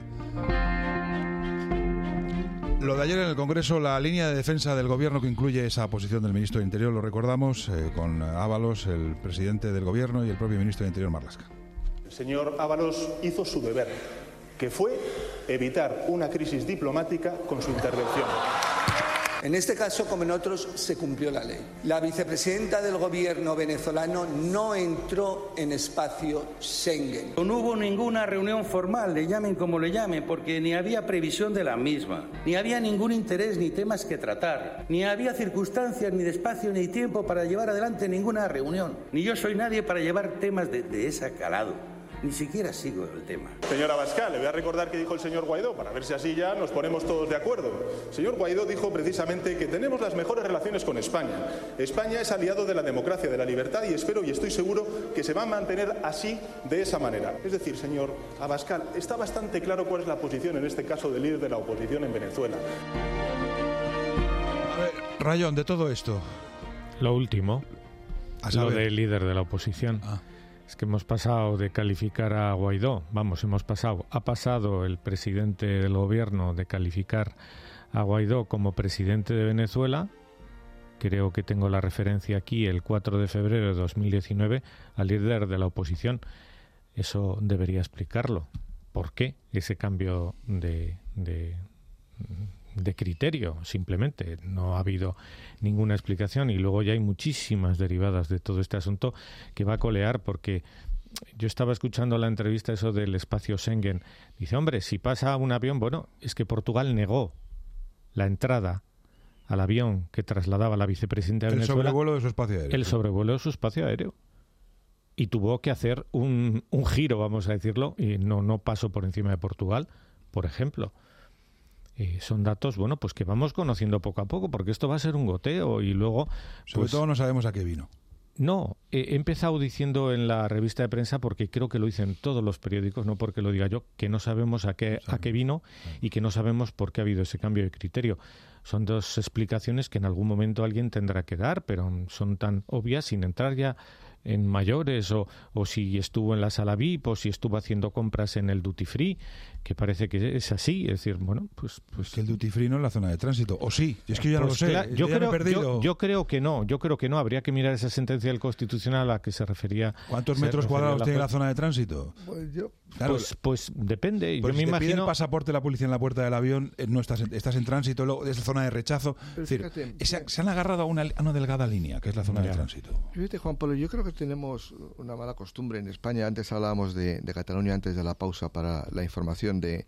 Lo de ayer en el Congreso, la línea de defensa del Gobierno que incluye esa posición del ministro de Interior, lo recordamos, con Ábalos, el presidente del Gobierno, y el propio ministro de Interior, Marlaska. El señor Ábalos hizo su deber, que fue evitar una crisis diplomática con su intervención. En este caso, como en otros, se cumplió la ley. La vicepresidenta del gobierno venezolano no entró en espacio Schengen. No hubo ninguna reunión formal, le llamen como le llamen, porque ni había previsión de la misma, ni había ningún interés ni temas que tratar, ni había circunstancias, ni de espacio, ni tiempo para llevar adelante ninguna reunión. Ni yo soy nadie para llevar temas de ese calado. Ni siquiera sigo el tema. Señora Abascal, le voy a recordar qué dijo el señor Guaidó, para ver si así ya nos ponemos todos de acuerdo. El señor Guaidó dijo precisamente que tenemos las mejores relaciones con España. España es aliado de la democracia, de la libertad, y espero y estoy seguro que se va a mantener así, de esa manera. Es decir, señor Abascal, está bastante claro cuál es la posición, en este caso, del líder de la oposición en Venezuela. A ver, Rayón, de todo esto. Lo último, lo del líder de la oposición. Es que hemos pasado de calificar a Guaidó, ha pasado el presidente del gobierno de calificar a Guaidó como presidente de Venezuela, creo que tengo la referencia aquí, el 4 de febrero de 2019, al líder de la oposición. Eso debería explicarlo. ¿Por qué ese cambio de criterio? Simplemente no ha habido ninguna explicación, y luego ya hay muchísimas derivadas de todo este asunto que va a colear, porque yo estaba escuchando la entrevista eso del espacio Schengen. Dice, hombre, si pasa un avión, bueno, es que Portugal negó la entrada al avión que trasladaba la vicepresidenta de Venezuela. El sobrevuelo de su espacio aéreo. El sobrevuelo de su espacio aéreo. Y tuvo que hacer un giro, vamos a decirlo, y no pasó por encima de Portugal, por ejemplo. Son datos, bueno, pues que vamos conociendo poco a poco, porque esto va a ser un goteo y luego... Sobre todo no sabemos a qué vino. No, he empezado diciendo en la revista de prensa, porque creo que lo dicen todos los periódicos, no porque lo diga yo, que no sabemos a qué vino y que no sabemos por qué ha habido ese cambio de criterio. Son dos explicaciones que en algún momento alguien tendrá que dar, pero son tan obvias, sin entrar ya en mayores, o si estuvo en la sala VIP, o si estuvo haciendo compras en el duty free, que parece que es así. Es decir, bueno, pues que el duty free no es la zona de tránsito, o sí, es que yo ya no lo sé. Claro, yo creo que no, habría que mirar esa sentencia del Constitucional a la que se refería. ¿Cuántos metros cuadrados tiene la zona de tránsito? Pues depende. Pues yo si me imagino. Pide el pasaporte la policía en la puerta del avión, no estás en tránsito, luego es zona de rechazo. Es decir, se han agarrado a una delgada línea, que es la zona de tránsito. Fíjate, Juan Pablo, yo creo que tenemos una mala costumbre en España. Antes hablábamos de Cataluña antes de la pausa para la información de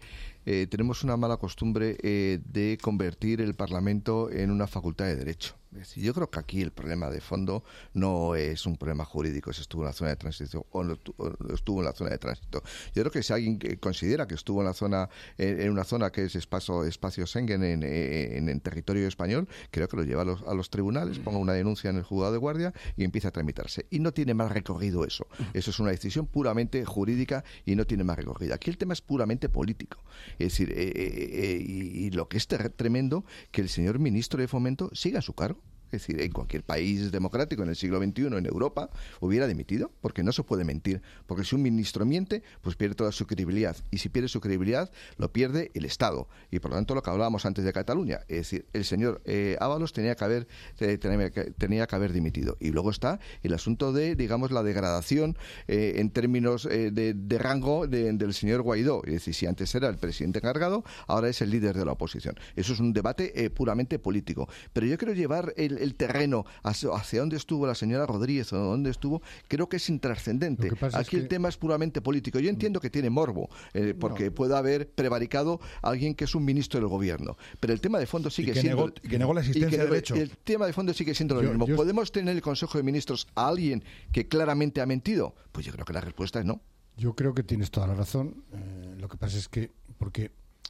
tenemos una mala costumbre de convertir el Parlamento en una facultad de derecho. Es decir, yo creo que aquí el problema de fondo no es un problema jurídico, si estuvo en la zona de tránsito o no estuvo en la zona de tránsito. Yo creo que si alguien considera que estuvo en la zona, en una zona que es espacio Schengen en territorio español, creo que lo lleva a los tribunales, ponga una denuncia en el juzgado de guardia y empieza a tramitarse. Y no tiene más recorrido eso. Eso es una decisión puramente jurídica y no tiene más recorrido. Aquí el tema es puramente político. Es decir, y lo que es tremendo, que el señor ministro de Fomento siga a su cargo. Es decir, en cualquier país democrático en el siglo XXI, en Europa, hubiera dimitido, porque no se puede mentir. Porque si un ministro miente, pues pierde toda su credibilidad. Y si pierde su credibilidad, lo pierde el Estado. Y por lo tanto, lo que hablábamos antes de Cataluña, es decir, el señor Ábalos tenía que haber dimitido. Y luego está el asunto de, digamos, la degradación en términos de rango del señor Guaidó. Es decir, si antes era el presidente encargado, ahora es el líder de la oposición. Eso es un debate puramente político. Pero yo quiero llevar el terreno hacia dónde estuvo la señora Rodríguez o dónde estuvo, creo que es intrascendente. Aquí el tema es puramente político. Yo entiendo que tiene morbo, porque puede haber prevaricado a alguien que es un ministro del gobierno, pero el tema de fondo sigue siendo... que negó la existencia del hecho. El tema de fondo sigue siendo lo mismo. ¿Podemos tener en el Consejo de Ministros a alguien que claramente ha mentido? Pues yo creo que la respuesta es no. Yo creo que tienes toda la razón. Lo que pasa es que, porque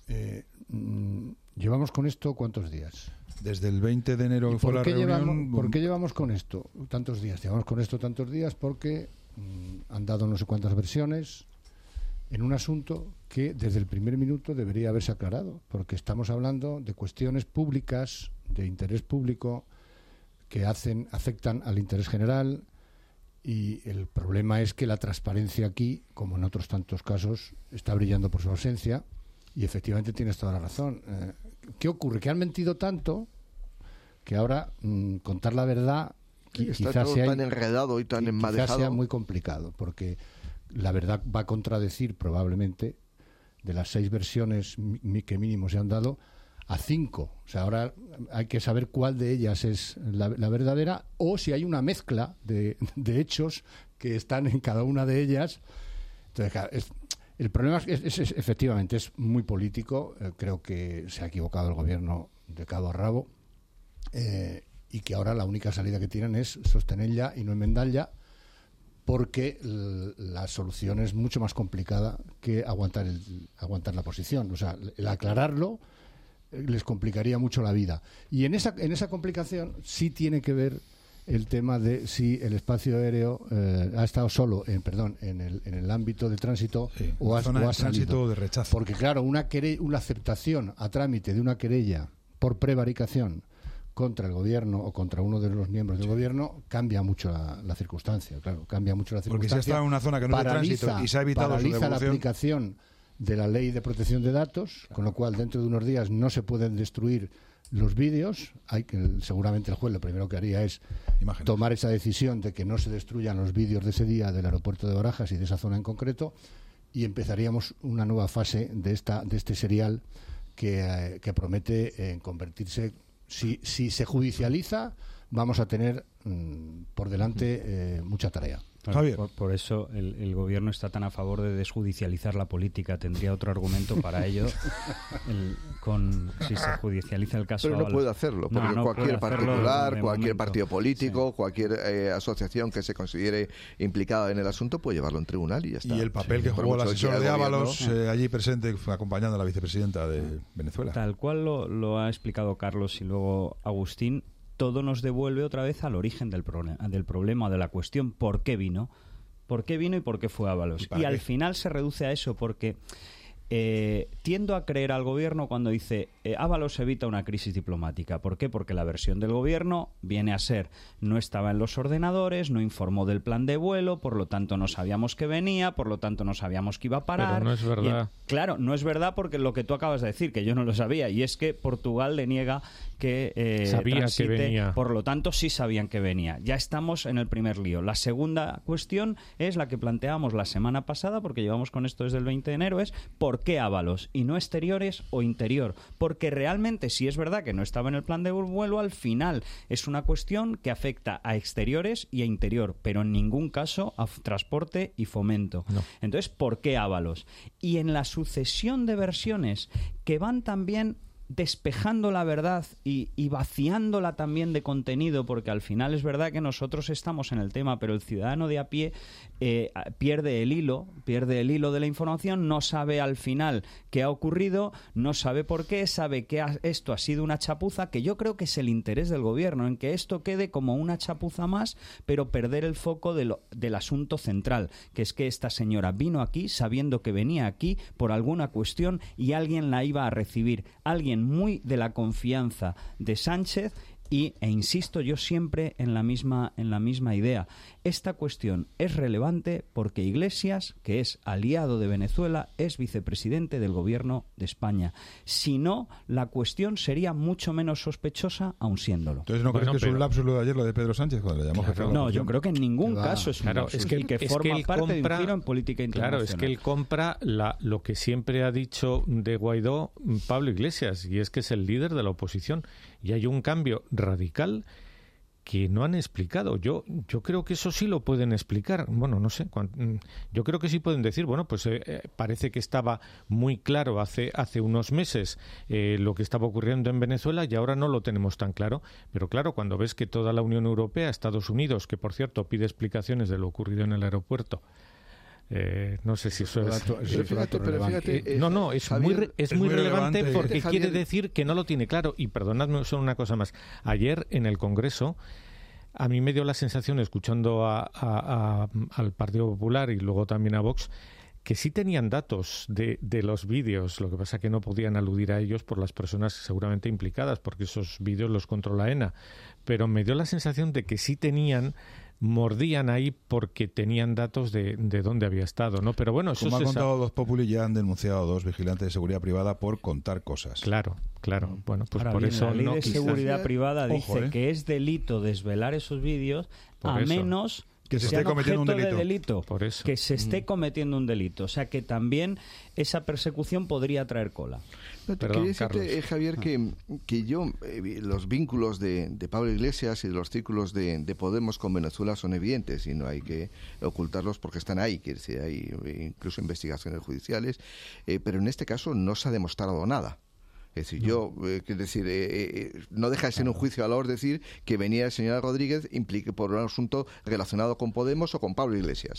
llevamos con esto ¿cuántos días? Desde el 20 de enero fue la reunión. ¿Por qué llevamos con esto tantos días? Llevamos con esto tantos días porque han dado no sé cuántas versiones en un asunto que desde el primer minuto debería haberse aclarado, porque estamos hablando de cuestiones públicas, de interés público, que afectan al interés general, y el problema es que la transparencia aquí, como en otros tantos casos, está brillando por su ausencia. Y efectivamente tienes toda la razón. ¿Qué ocurre? Que han mentido tanto que ahora contar la verdad quizás sea tan enredado y tan enmadejado. Quizás sea muy complicado, porque la verdad va a contradecir probablemente de las 6 versiones que mínimo se han dado a 5. O sea, ahora hay que saber cuál de ellas es la verdadera, o si hay una mezcla de hechos que están en cada una de ellas. Entonces, claro, el problema es efectivamente es muy político. Creo que se ha equivocado el gobierno de cabo a rabo, y que ahora la única salida que tienen es sostenerla y no enmendarla, porque la solución es mucho más complicada que aguantar la posición. O sea, el aclararlo les complicaría mucho la vida. Y en esa complicación sí tiene que ver el tema de si el espacio aéreo ha estado solo en el ámbito de tránsito, sí, o ha salido de rechazo. Porque claro, una aceptación a trámite de una querella por prevaricación contra el gobierno o contra uno de los miembros del gobierno cambia mucho la circunstancia. Claro, cambia mucho la circunstancia. Porque si está en una zona que no es de tránsito y se ha evitado su devolución, la aplicación de la ley de protección de datos, con lo cual dentro de unos días no se pueden destruir los vídeos. Seguramente el juez lo primero que haría es tomar esa decisión de que no se destruyan los vídeos de ese día del aeropuerto de Barajas y de esa zona en concreto, y empezaríamos una nueva fase de este serial que promete convertirse. Si se judicializa, vamos a tener por delante mucha tarea. Bueno, Javier. Por eso el gobierno está tan a favor de desjudicializar la política. Tendría otro argumento para ello si se judicializa el caso. Pero no puede hacerlo, porque cualquier particular, cualquier partido político, sí, cualquier asociación que se considere implicada en el asunto puede llevarlo en tribunal y ya está. Y el papel que jugó el asesor de Ábalos allí presente, acompañando a la vicepresidenta de Venezuela. Tal cual lo ha explicado Carlos y luego Agustín. Todo nos devuelve otra vez al origen del problema, de la cuestión. ¿Por qué vino? ¿Por qué vino y por qué fue Ábalos? Y al final se reduce a eso, porque tiendo a creer al gobierno cuando dice Ábalos evita una crisis diplomática. ¿Por qué? Porque la versión del gobierno viene a ser: no estaba en los ordenadores, no informó del plan de vuelo, por lo tanto no sabíamos que venía, por lo tanto no sabíamos que iba a parar. Pero no es verdad. Claro, no es verdad, porque lo que tú acabas de decir, que yo no lo sabía, y es que Portugal le niega que sabía transite, que venía. Por lo tanto sí sabían que venía. Ya estamos en el primer lío. La segunda cuestión es la que planteábamos la semana pasada, porque llevamos con esto desde el 20 de enero, es ¿por ¿por qué Ábalos y no Exteriores o Interior? Porque realmente, si es verdad que no estaba en el plan de vuelo, al final es una cuestión que afecta a Exteriores y a Interior, pero en ningún caso a Transporte y Fomento. No. Entonces, ¿por qué Ábalos? Y en la sucesión de versiones que van también despejando la verdad y vaciándola también de contenido, porque al final es verdad que nosotros estamos en el tema, pero el ciudadano de a pie pierde el hilo de la información, no sabe al final qué ha ocurrido, no sabe por qué, sabe que esto ha sido una chapuza, que yo creo que es el interés del gobierno, en que esto quede como una chapuza más, pero perder el foco del asunto central, que es que esta señora vino aquí sabiendo que venía aquí por alguna cuestión y alguien la iba a recibir, alguien muy de la confianza de Sánchez. E insisto yo siempre en la misma idea. Esta cuestión es relevante porque Iglesias, que es aliado de Venezuela, es vicepresidente del gobierno de España. Si no, la cuestión sería mucho menos sospechosa, aun siéndolo. Entonces, ¿no crees que es un lapsus lo de ayer, lo de Pedro Sánchez, cuando le llamó jefe? No, yo creo que en ningún caso es un lapsus. Es que forma parte de un giro en política internacional. Claro, es que él compra lo que siempre ha dicho de Guaidó Pablo Iglesias, y es que es el líder de la oposición. Y hay un cambio radical que no han explicado. Yo creo que eso sí lo pueden explicar. Bueno, no sé. Yo creo que sí pueden decir, bueno, pues parece que estaba muy claro hace unos meses lo que estaba ocurriendo en Venezuela y ahora no lo tenemos tan claro. Pero claro, cuando ves que toda la Unión Europea, Estados Unidos, que por cierto pide explicaciones de lo ocurrido en el aeropuerto, no sé si eso es... es muy relevante porque quiere decir que no lo tiene claro. Y perdonadme solo una cosa más. Ayer en el Congreso a mí me dio la sensación, escuchando al Partido Popular y luego también a Vox, que sí tenían datos de los vídeos, lo que pasa que no podían aludir a ellos por las personas seguramente implicadas, porque esos vídeos los controla ENA. Pero me dio la sensación de que sí mordían ahí porque tenían datos de dónde había estado, ¿no? Pero bueno, eso como ha contado Voz Populi, ya han denunciado a 2 vigilantes de seguridad privada por contar cosas. Claro. Bueno, pues ahora por bien, eso la ley no de seguridad privada dice Ojo, que es delito desvelar esos vídeos por eso. Menos que se esté cometiendo un delito. Por eso. Que se esté cometiendo un delito. O sea que también esa persecución podría traer cola. No, te quería decirte, Javier, que yo, los vínculos de Pablo Iglesias y de los círculos de Podemos con Venezuela son evidentes y no hay que ocultarlos porque están ahí, que hay incluso investigaciones judiciales, pero en este caso no se ha demostrado nada. Es decir, no deja de ser un juicio de valor decir que venía el señor Rodríguez por un asunto relacionado con Podemos o con Pablo Iglesias.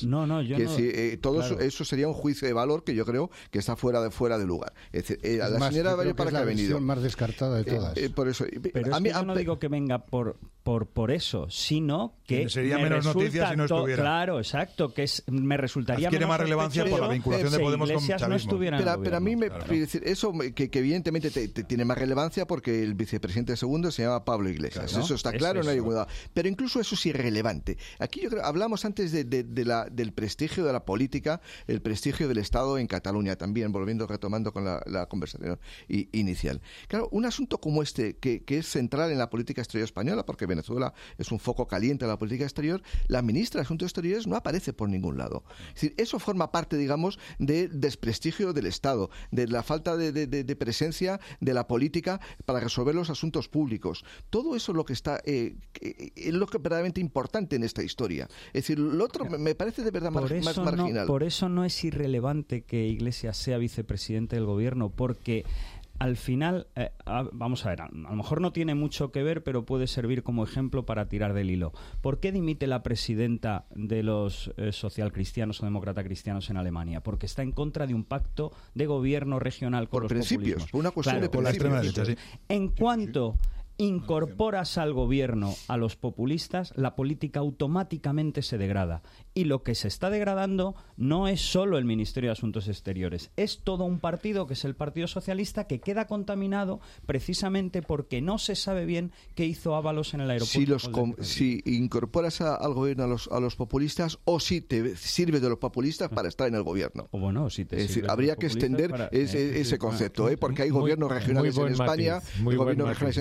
Eso sería un juicio de valor que yo creo que está fuera de lugar. Es decir, a la señora Valle para que ha venido. Es la más descartada de todas. Por eso, pero yo no digo que venga por eso, sino que sería menos noticias si no estuviera. Claro, exacto, me resultaría adquiere más relevancia por la vinculación de Podemos con Iglesias no estuviera en el pero a mí me claro. decir eso que evidentemente tiene más relevancia porque el vicepresidente segundo se llama Pablo Iglesias. Claro, eso está claro, no hay duda. Pero incluso eso es irrelevante. Aquí yo creo, hablamos antes del prestigio de la política, el prestigio del Estado en Cataluña también, retomando con la conversación inicial. Claro, un asunto como este, que es central en la política exterior española, porque Venezuela es un foco caliente de la política exterior, la ministra de Asuntos Exteriores no aparece por ningún lado. Es decir, eso forma parte, digamos, del desprestigio del Estado, de la falta de presencia de la política para resolver los asuntos públicos. Todo eso es lo que está es lo que verdaderamente importante en esta historia. Es decir, lo otro me parece de verdad más marginal. Por eso no es irrelevante que Iglesias sea vicepresidente del gobierno, porque al final, vamos a ver, a lo mejor no tiene mucho que ver, pero puede servir como ejemplo para tirar del hilo. ¿Por qué dimite la presidenta de los socialcristianos o demócrata cristianos en Alemania? Porque está en contra de un pacto de gobierno regional con los populismos. Por una cuestión de principios. En cuanto incorporas al gobierno a los populistas, la política automáticamente se degrada. Y lo que se está degradando no es solo el Ministerio de Asuntos Exteriores, es todo un partido, que es el Partido Socialista, que queda contaminado precisamente porque no se sabe bien qué hizo Ábalos en el aeropuerto. Si incorporas al gobierno a los populistas, o si te sirves de los populistas para estar en el gobierno. O bueno, si te es decir, habría que extender ese concepto, porque hay gobiernos regionales en España, que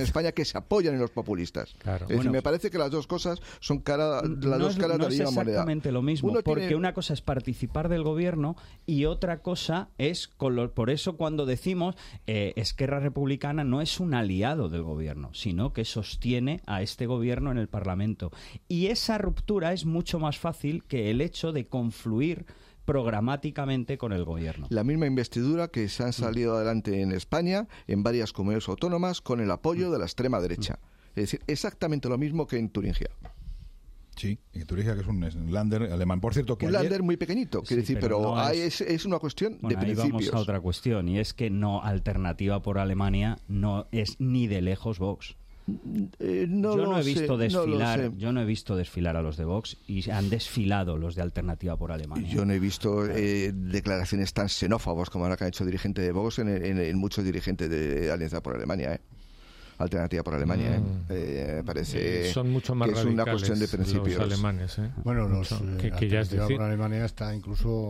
que se apoyan en los populistas. Claro. Es decir, me parece que las dos cosas son las dos caras de la misma moneda. No es exactamente lo mismo, porque una cosa es participar del gobierno y otra cosa es, por eso cuando decimos Esquerra Republicana no es un aliado del gobierno, sino que sostiene a este gobierno en el Parlamento. Y esa ruptura es mucho más fácil que el hecho de confluir programáticamente con el gobierno. La misma investidura que se han salido adelante en España, en varias comunidades autónomas, con el apoyo de la extrema derecha. Es decir, exactamente lo mismo que en Turingia. Sí, en Turingia, que es un Länder alemán. Por cierto, que un Länder muy pequeñito, quiere decir, pero no es una cuestión de principios. Vamos a otra cuestión, y es que Alternativa por Alemania no es ni de lejos Vox. Yo no he visto desfilar a los de Vox y han desfilado los de Alternativa por Alemania. Yo no he visto declaraciones tan xenófobas como la que ha hecho dirigente de Vox en muchos dirigentes de Alianza por Alemania, Alternativa por Alemania, parece son mucho más que es una cuestión de principios. Los alemanes, Bueno, que ya es decir, por Alemania está incluso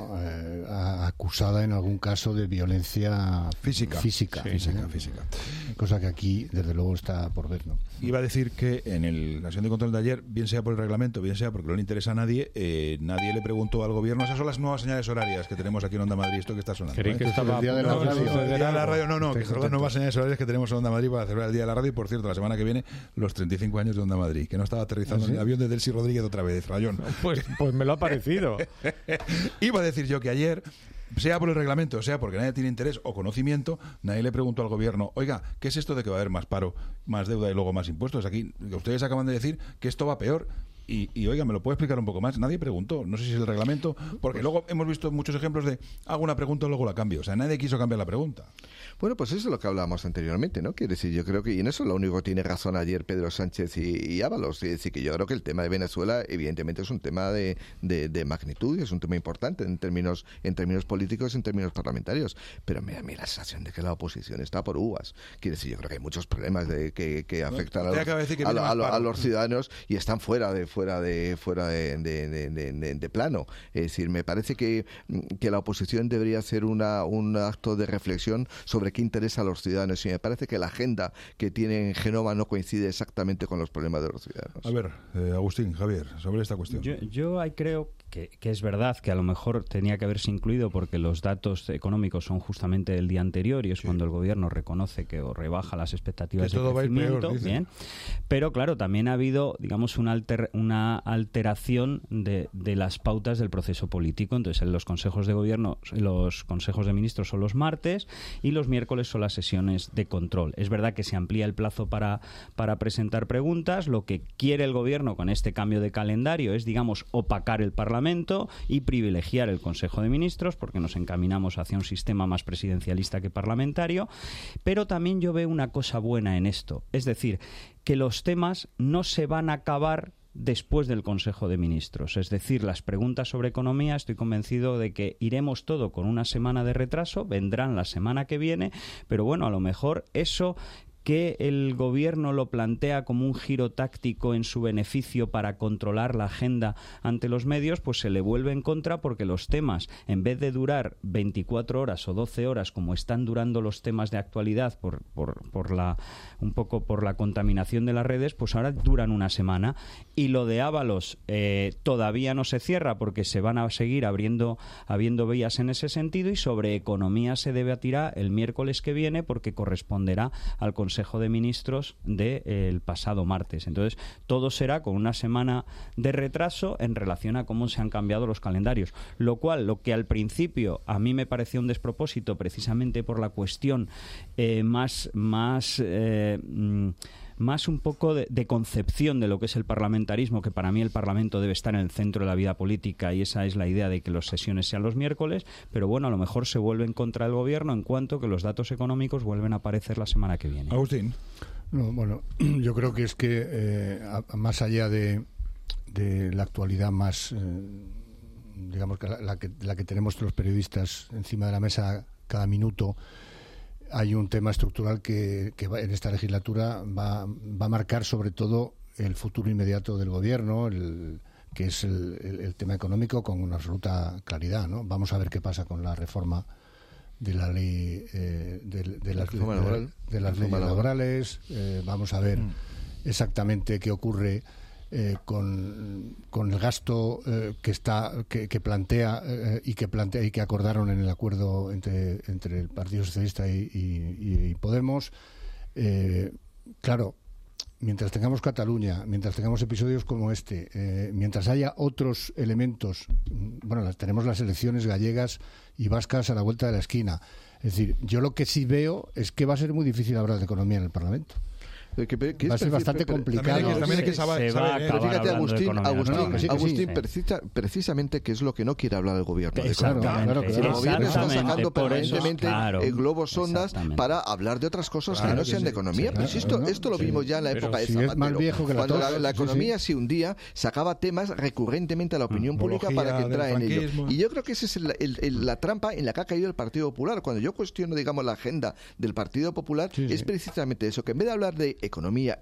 acusada en algún caso de violencia física. Física. Cosa que aquí, desde luego, está por ver, ¿no? Iba a decir que en la sesión de control de ayer, bien sea por el reglamento, bien sea porque no le interesa a nadie, nadie le preguntó al gobierno. Esas son las nuevas señales horarias que tenemos aquí en Onda Madrid, esto que está sonando. Creí que estaba el día de la radio. Que son las nuevas señales horarias que tenemos en Onda Madrid para celebrar el Día de la Radio. Y por cierto, la semana que viene, los 35 años de Onda Madrid, que no estaba aterrizando en el avión de Delcy Rodríguez otra vez, Rayón. Pues me lo ha parecido. Iba a decir yo que ayer, sea por el reglamento, sea porque nadie tiene interés o conocimiento, nadie le preguntó al gobierno, oiga, ¿qué es esto de que va a haber más paro, más deuda y luego más impuestos? Aquí ustedes acaban de decir que esto va peor. Y oiga, ¿me lo puede explicar un poco más? Nadie preguntó, no sé si es el reglamento, porque luego hemos visto muchos ejemplos de hago una pregunta y luego la cambio. O sea, nadie quiso cambiar la pregunta. Bueno, pues eso es lo que hablábamos anteriormente, ¿no? Quiere decir, yo creo que, y en eso lo único que tiene razón ayer Pedro Sánchez y Ábalos, es decir, que yo creo que el tema de Venezuela evidentemente es un tema de magnitud, es un tema importante en términos políticos, en términos parlamentarios, pero me da a mí la sensación de que la oposición está por uvas. Quiere decir, yo creo que hay muchos problemas que afectan a los ciudadanos y están fuera de plano. Es decir, me parece que la oposición debería hacer un acto de reflexión sobre qué interesa a los ciudadanos, y me parece que la agenda que tiene en Génova no coincide exactamente con los problemas de los ciudadanos. A ver, Agustín, Javier, sobre esta cuestión. Yo ahí creo que es verdad que a lo mejor tenía que haberse incluido porque los datos económicos son justamente del día anterior y es cuando el gobierno reconoce que rebaja las expectativas de crecimiento. Bien, pero claro, también ha habido, digamos, una alteración de las pautas del proceso político. Entonces, en los consejos de gobierno, los consejos de ministros son los martes y los miércoles son las sesiones de control. Es verdad que se amplía el plazo para presentar preguntas. Lo que quiere el gobierno con este cambio de calendario es, digamos, opacar el Parlamento y privilegiar el Consejo de Ministros, porque nos encaminamos hacia un sistema más presidencialista que parlamentario. Pero también yo veo una cosa buena en esto, es decir, que los temas no se van a acabar después del Consejo de Ministros. Es decir, las preguntas sobre economía, estoy convencido de que iremos todo con una semana de retraso, vendrán la semana que viene, pero bueno, a lo mejor eso que el gobierno lo plantea como un giro táctico en su beneficio para controlar la agenda ante los medios, pues se le vuelve en contra, porque los temas, en vez de durar 24 horas o 12 horas como están durando los temas de actualidad un poco por la contaminación de las redes, pues ahora duran una semana. Y lo de Ábalos todavía no se cierra porque se van a seguir habiendo vías en ese sentido, y sobre economía se debatirá el miércoles que viene porque corresponderá al Consejo de Ministros del pasado martes. Entonces, todo será con una semana de retraso en relación a cómo se han cambiado los calendarios. Lo que al principio a mí me pareció un despropósito, precisamente por la cuestión más un poco de concepción de lo que es el parlamentarismo, que para mí el Parlamento debe estar en el centro de la vida política, y esa es la idea de que las sesiones sean los miércoles, pero bueno, a lo mejor se vuelve en contra del gobierno en cuanto que los datos económicos vuelven a aparecer la semana que viene. Agustín. No, bueno, yo creo que es que más allá de la actualidad más, digamos, que la que tenemos los periodistas encima de la mesa cada minuto, hay un tema estructural que en esta legislatura va a marcar sobre todo el futuro inmediato del gobierno, que es el tema económico, con una absoluta claridad, ¿no? Vamos a ver qué pasa con la reforma de la ley de las leyes laborales. Vamos a ver exactamente qué ocurre con el gasto que plantea y que acordaron en el acuerdo entre el Partido Socialista y Podemos. Claro, mientras tengamos Cataluña, mientras tengamos episodios como este, mientras haya otros elementos, bueno, tenemos las elecciones gallegas y vascas a la vuelta de la esquina. Es decir, yo lo que sí veo es que va a ser muy difícil hablar de economía en el Parlamento. Va a ser bastante complicado. También hay que saber. Pero fíjate, Agustín, precisamente que es lo que no quiere hablar el gobierno. El gobierno está sacando permanentemente globos sondas para hablar de otras cosas que no sean de economía. Pero si esto lo vimos ya en la época de Zapatero. Cuando la economía se hundía, sacaba temas recurrentemente a la opinión pública para que entrara en ello. Y yo creo que esa es la trampa en la que ha caído el Partido Popular. Cuando yo cuestiono, digamos, la agenda del Partido Popular, es precisamente eso, que en vez de hablar de economía,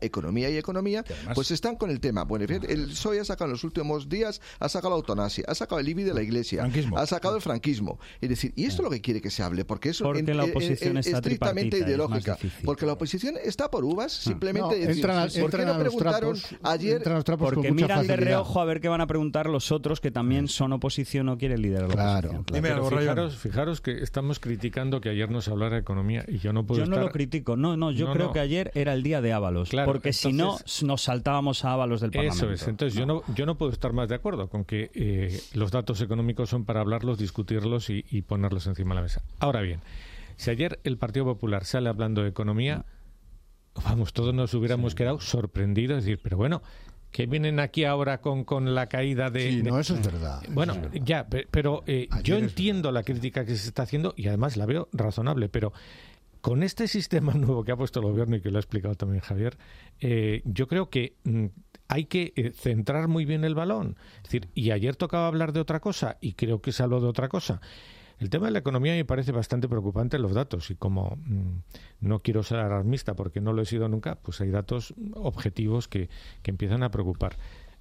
pues están con el tema. Bueno, fíjate, el PSOE ha sacado en los últimos días, ha sacado la eutanasia, ha sacado el IBI de la Iglesia, ha sacado el franquismo. Es decir, y esto es lo que quiere que se hable, porque es estrictamente ideológica. Porque la oposición está por uvas, simplemente ¿por qué no preguntaron ayer? Porque miran de reojo a ver qué van a preguntar los otros que también son oposición o quieren liderar la oposición. Fijaros que estamos criticando que ayer no se hablara de economía y yo no puedo no lo critico, yo creo que ayer era el día de Ábalos, porque si no nos saltábamos a Ábalos del Parlamento. Eso es, entonces yo no puedo estar más de acuerdo con que los datos económicos son para hablarlos, discutirlos y ponerlos encima de la mesa. Ahora bien, si ayer el Partido Popular sale hablando de economía, vamos, todos nos hubiéramos quedado sorprendidos, es decir, pero bueno, que vienen aquí ahora con la caída de... Sí, no, eso es verdad. Bueno, ya, pero yo entiendo la crítica que se está haciendo y además la veo razonable, pero con este sistema nuevo que ha puesto el gobierno y que lo ha explicado también Javier, yo creo que hay que centrar muy bien el balón. Es decir, y ayer tocaba hablar de otra cosa y creo que se habló de otra cosa. El tema de la economía me parece bastante preocupante en los datos y como no quiero ser alarmista porque no lo he sido nunca, pues hay datos objetivos que empiezan a preocupar.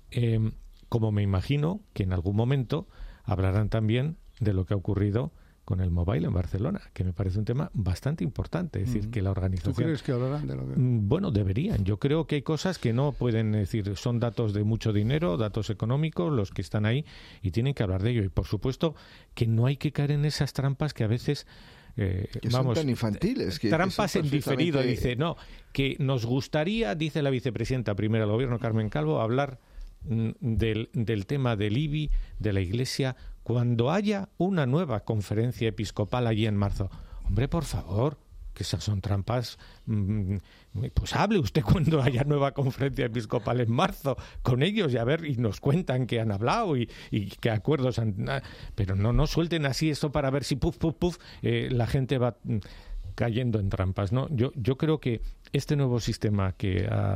Como me imagino que en algún momento hablarán también de lo que ha ocurrido con el mobile en Barcelona, que me parece un tema bastante importante. Es decir, que la organización... ¿Tú crees que hablarán de lo que...? Bueno, deberían. Yo creo que hay cosas que no pueden decir. Son datos de mucho dinero, datos económicos, los que están ahí, y tienen que hablar de ello. Y, por supuesto, que no hay que caer en esas trampas que a veces... que son tan infantiles. Trampas en diferido. Dice, no, que nos gustaría, dice la vicepresidenta primera del Gobierno, Carmen Calvo, hablar del tema del IBI, de la Iglesia, cuando haya una nueva conferencia episcopal allí en marzo. Hombre, por favor, que esas son trampas. Pues hable usted cuando haya nueva conferencia episcopal en marzo con ellos y nos cuentan que han hablado y qué acuerdos han... Pero no suelten así esto para ver si la gente va cayendo en trampas, ¿no? Yo creo que este nuevo sistema que ha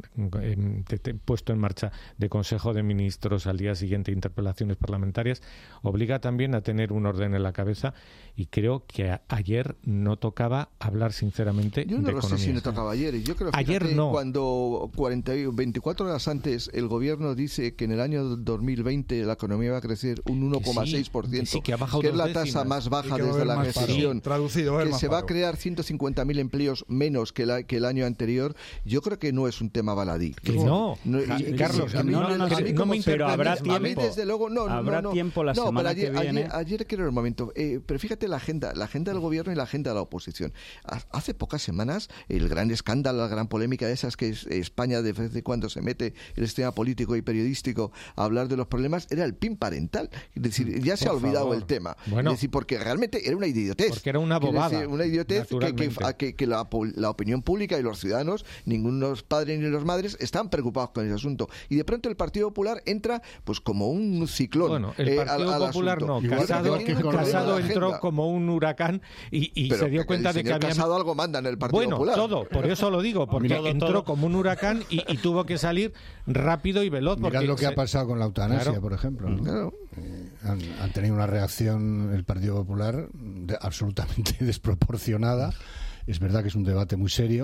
puesto en marcha de Consejo de Ministros al día siguiente de interpelaciones parlamentarias obliga también a tener un orden en la cabeza y creo que ayer no tocaba hablar sinceramente de economía. Yo no sé si no tocaba ayer. Yo creo que ayer no. Cuando 24 horas antes el gobierno dice que en el año 2020 la economía va a crecer un 1,6%, que es la tasa más baja desde la recesión, que se va a crear 150.000 empleos menos que el año anterior, yo creo que no es un tema baladí. Carlos, pero habrá tiempo. A mí, desde luego, habrá tiempo la semana que viene. Ayer quiero un momento, pero fíjate la agenda del gobierno y la agenda de la oposición. Hace pocas semanas, el gran escándalo, la gran polémica de esas que España de vez en cuando se mete el sistema político y periodístico a hablar de los problemas, era el PIN parental. Es decir, ya se ha olvidado el tema. Bueno, es decir, porque realmente era una idiotez. Porque era una bobada. Una idiotez que la opinión pública y los ciudadanos, ninguno de los padres ni los madres, están preocupados con ese asunto. Y de pronto el Partido Popular entra pues como un ciclón. Bueno, el Partido Popular no. Casado entró como un huracán y se dio cuenta de que había... Casado algo manda en el Partido Popular. Bueno, todo. Por eso lo digo. Porque entró como un huracán y tuvo que salir rápido y veloz. Mirad lo que ha pasado con la eutanasia, por ejemplo, ¿no? Claro. Han tenido una reacción el Partido Popular absolutamente desproporcionada. Es verdad que es un debate muy serio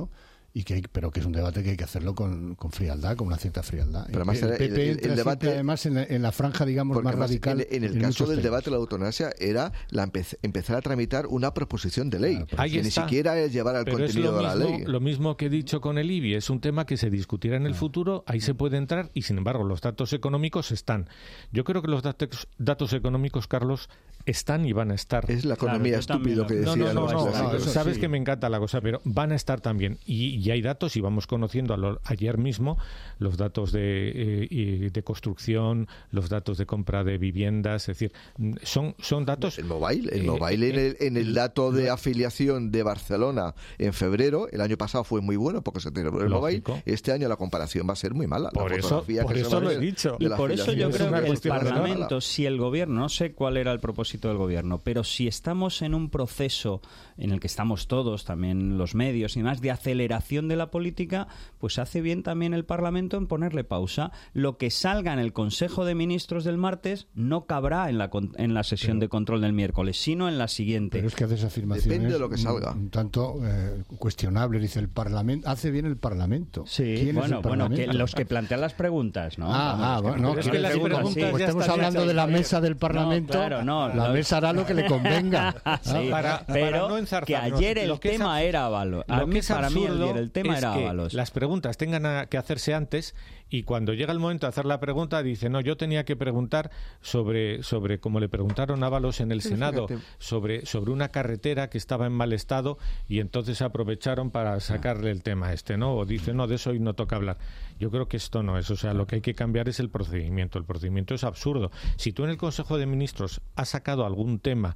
pero que es un debate que hay que hacerlo con frialdad, con una cierta frialdad. Pero además el PP entra debate, además en la franja, digamos, más radical. En el caso del debate de la eutanasia era empezar a tramitar una proposición de ley, que ni siquiera es llevar al contenido de la ley. Lo mismo que he dicho con el IBI, es un tema que se discutirá en el futuro, ahí se puede entrar y, sin embargo, los datos económicos están. Yo creo que los datos económicos, Carlos, están y van a estar. Es la economía estúpido que decía. Sabes que me encanta la cosa, pero van a estar también. Y hay datos, y vamos conociendo ayer mismo los datos de construcción, los datos de compra de viviendas, es decir, son datos... El mobile en el dato de afiliación de Barcelona en febrero, el año pasado fue muy bueno porque se tiró el mobile, este año la comparación va a ser muy mala. Por eso lo he dicho. Y por eso yo creo que el Parlamento, si el gobierno, no sé cuál era el propósito del gobierno, pero si estamos en un proceso en el que estamos todos, también los medios y más, de aceleración de la política, pues hace bien también el Parlamento en ponerle pausa. Lo que salga en el Consejo de Ministros del martes no cabrá en la sesión de control del miércoles, sino en la siguiente. Pero es que haces afirmaciones depende de lo que salga. Un tanto cuestionables. Dice el Parlamento, hace bien el Parlamento. Sí, bueno, que los que plantean las preguntas, ¿no? Es que las preguntas pues estamos hablando de la mesa del Parlamento. La mesa hará lo que le convenga. Sí, pero no que ayer el tema era Ábalos. Para mí ayer el tema era Ábalos. Las preguntas tengan que hacerse antes, y cuando llega el momento de hacer la pregunta dice, no, yo tenía que preguntar sobre como le preguntaron a Ábalos en el Senado, sobre una carretera que estaba en mal estado, y entonces aprovecharon para sacarle el tema ¿no? O dice, no, de eso hoy no toca hablar. Yo creo que esto no es, o sea, lo que hay que cambiar es el procedimiento. El procedimiento es absurdo. Si tú en el Consejo de Ministros has sacado algún tema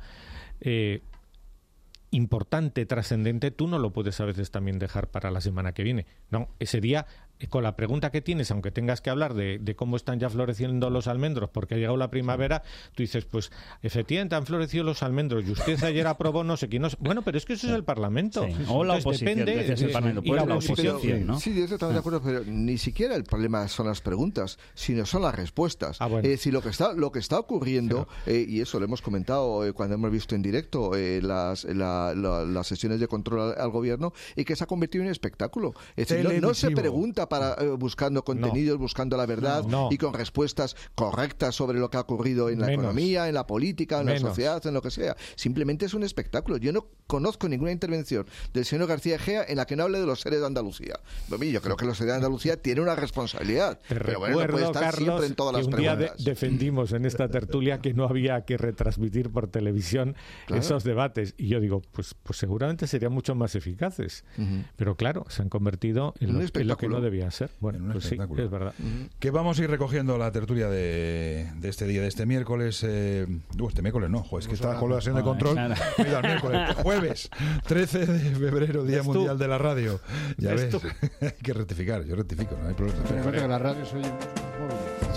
importante, trascendente, tú no lo puedes a veces también dejar para la semana que viene. No, ese día, con la pregunta que tienes, aunque tengas que hablar de cómo están ya floreciendo los almendros porque ha llegado la primavera, tú dices, pues efectivamente han florecido los almendros y usted ayer aprobó no sé quién. Bueno, pero es que eso es el Parlamento. Sí. O la oposición. Depende, el Parlamento. Y la oposición, ¿no? Sí, yo estoy de acuerdo, pero ni siquiera el problema son las preguntas, sino son las respuestas. Bueno. Es decir, lo que está ocurriendo, y eso lo hemos comentado cuando hemos visto en directo las sesiones de control al gobierno, y que se ha convertido en un espectáculo. Es decir, no se pregunta buscando contenidos, buscando la verdad y con respuestas correctas sobre lo que ha ocurrido en la economía, en la política, en la sociedad, en lo que sea. Simplemente es un espectáculo. Yo no conozco ninguna intervención del señor García Egea en la que no hable de los seres de Andalucía. Yo creo que los seres de Andalucía tienen una responsabilidad. Pero bueno, no puede estar Carlos, siempre en todas las preguntas. preguntas. Defendimos en esta tertulia que no había que retransmitir por televisión esos debates. Y yo digo, pues seguramente serían mucho más eficaces. Pero claro, se han convertido en lo que no debía ser. Bueno, pues sí, es verdad. Que vamos a ir recogiendo la tertulia de este día, de este miércoles. Este miércoles no, es que está con la sesión de control. Mira, el miércoles, jueves, 13 de febrero, Día Mundial de la Radio. Ya ves, hay que rectificar, yo rectifico, no hay problema. Recuerda que la radio se oye mucho. Sí.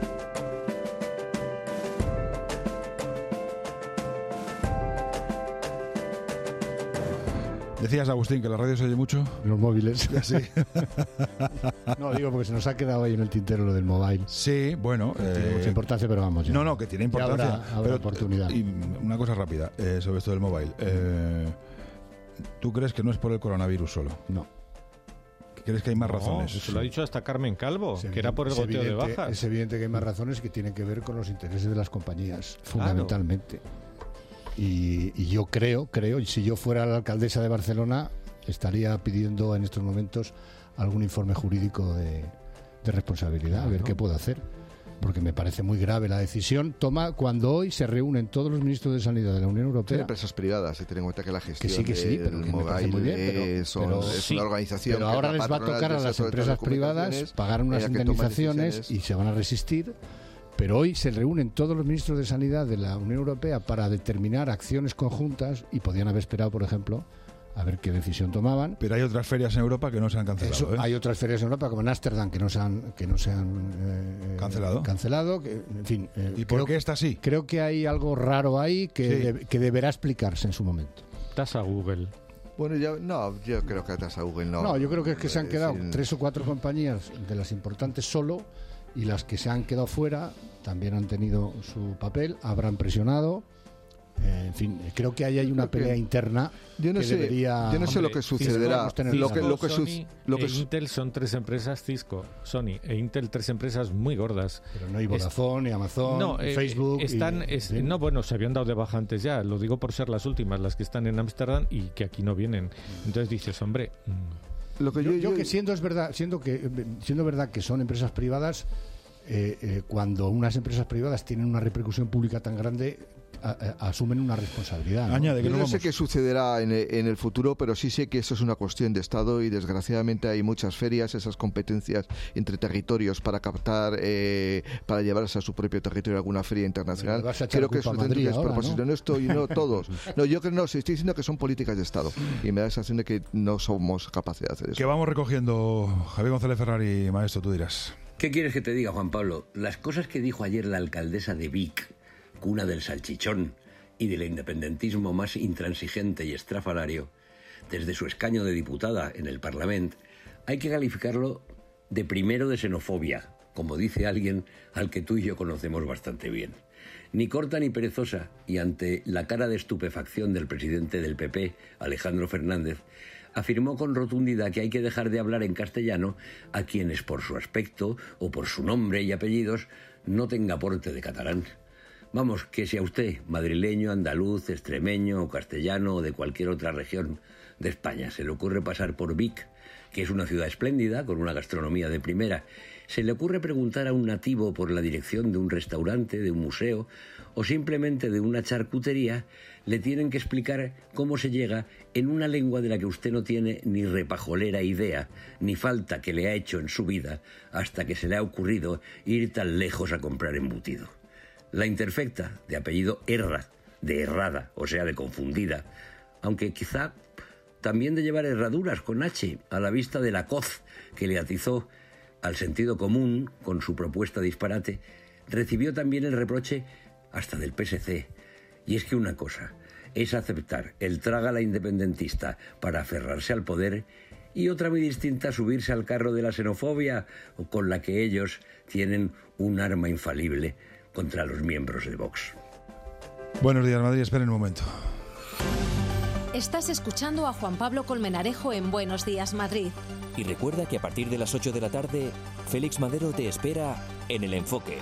Decías, Agustín, que la radio se oye mucho. Los móviles. Sí. No, digo porque se nos ha quedado ahí en el tintero lo del mobile. Sí, bueno. Tiene mucha importancia, pero vamos ya. No, que tiene importancia. Habrá oportunidad. Y una cosa rápida sobre esto del mobile. ¿Tú crees que no es por el coronavirus solo? No. ¿Crees que hay más razones? Eso lo ha dicho hasta Carmen Calvo, que era por el goteo de bajas. Es evidente que hay más razones que tienen que ver con los intereses de las compañías, fundamentalmente. Y yo creo, si yo fuera la alcaldesa de Barcelona, estaría pidiendo en estos momentos algún informe jurídico de responsabilidad, a ver qué puedo hacer. Porque me parece muy grave la decisión. Toma cuando hoy se reúnen todos los ministros de Sanidad de la Unión Europea. Hay empresas privadas, ten en cuenta que la gestión que sí, pero que me parece muy bien, es una organización. Pero ahora les va a tocar a las empresas privadas pagar unas indemnizaciones y se van a resistir. Pero hoy se reúnen todos los ministros de Sanidad de la Unión Europea para determinar acciones conjuntas y podían haber esperado, por ejemplo, a ver qué decisión tomaban. Pero hay otras ferias en Europa que no se han cancelado. Hay otras ferias en Europa, como en Ámsterdam, que no se han cancelado. En fin, ¿Y por qué esta sí? Creo que hay algo raro ahí que deberá explicarse en su momento. Tasa Google. Bueno, yo creo que tasa Google no. No, yo creo que es que se han quedado 3 o 4 compañías de las importantes solo, y las que se han quedado fuera también han tenido su papel, habrán presionado En fin, creo que ahí hay una pelea interna. Yo no sé lo que sucederá. Intel son 3 empresas, Cisco, Sony e Intel, 3 empresas muy gordas. Pero no hay Vodafone, ni Amazon, ni Facebook. Se habían dado de baja antes ya. Lo digo por ser las últimas, las que están en Ámsterdam y que aquí no vienen. Entonces dices, hombre. Yo que siendo verdad que son empresas privadas, cuando unas empresas privadas tienen una repercusión pública tan grande, asumen una responsabilidad, ¿no? Añade que no sé qué sucederá en el futuro, pero sí sé que eso es una cuestión de Estado y desgraciadamente hay muchas ferias, esas competencias entre territorios para captar, para llevarse a su propio territorio alguna feria internacional. Creo que eso es dentro de propósito. No todos. No, yo creo estoy diciendo que son políticas de Estado y me da la sensación de que no somos capaces de hacer eso. Que vamos recogiendo. Javier González Ferrari, maestro, tú dirás. ¿Qué quieres que te diga, Juan Pablo? Las cosas que dijo ayer la alcaldesa de Vic, cuna del salchichón y del independentismo más intransigente y estrafalario, desde su escaño de diputada en el Parlamento, hay que calificarlo de primero de xenofobia, como dice alguien al que tú y yo conocemos bastante bien. Ni corta ni perezosa, y ante la cara de estupefacción del presidente del PP, Alejandro Fernández, afirmó con rotundidad que hay que dejar de hablar en castellano a quienes por su aspecto o por su nombre y apellidos no tenga porte de catalán. Vamos, que si a usted, madrileño, andaluz, extremeño o castellano o de cualquier otra región de España, se le ocurre pasar por Vic, que es una ciudad espléndida, con una gastronomía de primera, se le ocurre preguntar a un nativo por la dirección de un restaurante, de un museo o simplemente de una charcutería, le tienen que explicar cómo se llega en una lengua de la que usted no tiene ni repajolera idea, ni falta que le ha hecho en su vida hasta que se le ha ocurrido ir tan lejos a comprar embutido. La interfecta, de apellido Erra, de errada, o sea, de confundida, aunque quizá también de llevar herraduras con H, a la vista de la coz que le atizó al sentido común con su propuesta disparate, recibió también el reproche hasta del PSC. Y es que una cosa es aceptar el trágala independentista para aferrarse al poder y otra muy distinta subirse al carro de la xenofobia con la que ellos tienen un arma infalible contra los miembros de Vox. Buenos días, Madrid. Esperen un momento. Estás escuchando a Juan Pablo Colmenarejo en Buenos Días, Madrid. Y recuerda que a partir de las 8 de la tarde, Félix Madero te espera en El Enfoque.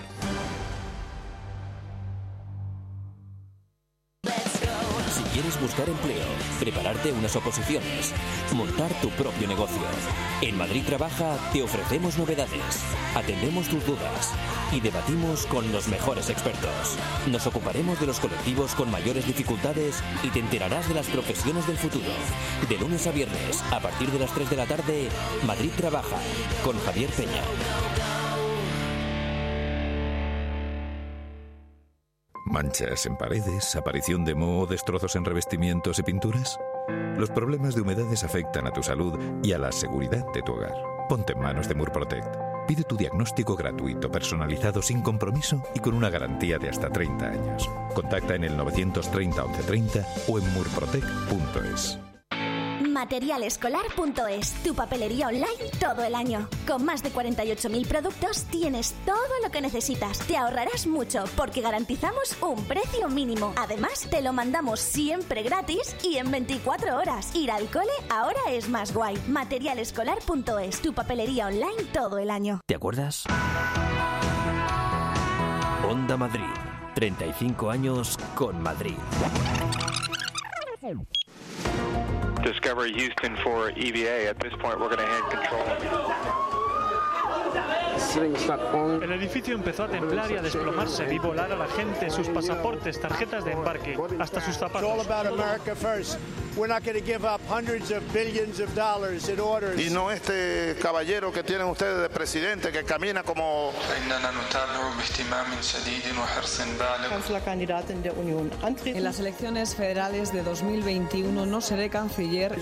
Si quieres buscar empleo, prepararte unas oposiciones, montar tu propio negocio. En Madrid Trabaja te ofrecemos novedades, atendemos tus dudas y debatimos con los mejores expertos. Nos ocuparemos de los colectivos con mayores dificultades y te enterarás de las profesiones del futuro. De lunes a viernes, a partir de las 3 de la tarde, Madrid Trabaja, con Javier Peña. ¿Manchas en paredes, aparición de moho, destrozos en revestimientos y pinturas? Los problemas de humedades afectan a tu salud y a la seguridad de tu hogar. Ponte en manos de Murprotect. Pide tu diagnóstico gratuito, personalizado, sin compromiso y con una garantía de hasta 30 años. Contacta en el 930 1130 o en murprotect.es. Materialescolar.es, tu papelería online todo el año. Con más de 48.000 productos tienes todo lo que necesitas. Te ahorrarás mucho porque garantizamos un precio mínimo. Además, te lo mandamos siempre gratis y en 24 horas. Ir al cole ahora es más guay. Materialescolar.es, tu papelería online todo el año. ¿Te acuerdas? Onda Madrid, 35 años con Madrid. Discovery Houston for EVA. At this point, we're going to hand control. El edificio empezó a temblar y a desplomarse. Vi volar a la gente, sus pasaportes, tarjetas de embarque, hasta sus zapatos. Y no este caballero que tienen ustedes de presidente que camina como... En las elecciones federales de 2021 no seré canciller.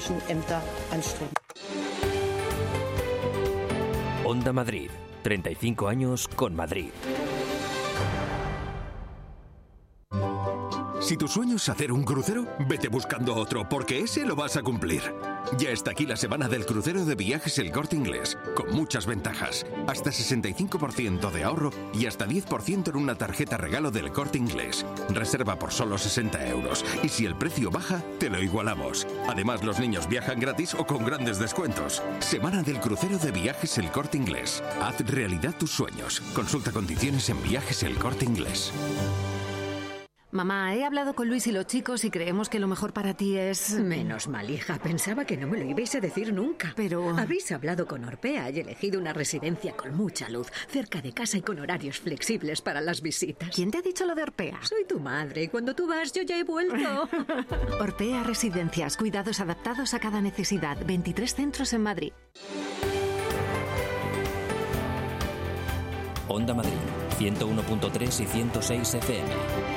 Onda Madrid, 35 años con Madrid. Si tu sueño es hacer un crucero, vete buscando otro, porque ese lo vas a cumplir. Ya está aquí la semana del crucero de Viajes El Corte Inglés, con muchas ventajas. Hasta 65% de ahorro y hasta 10% en una tarjeta regalo del Corte Inglés. Reserva por solo 60 euros. Y si el precio baja, te lo igualamos. Además, los niños viajan gratis o con grandes descuentos. Semana del crucero de Viajes El Corte Inglés. Haz realidad tus sueños. Consulta condiciones en Viajes El Corte Inglés. Mamá, he hablado con Luis y los chicos y creemos que lo mejor para ti es... Menos mal, hija. Pensaba que no me lo ibais a decir nunca. Pero... Habéis hablado con Orpea y elegido una residencia con mucha luz, cerca de casa y con horarios flexibles para las visitas. ¿Quién te ha dicho lo de Orpea? Soy tu madre y cuando tú vas yo ya he vuelto. Orpea Residencias. Cuidados adaptados a cada necesidad. 23 centros en Madrid. Onda Madrid, 101.3 y 106 FM.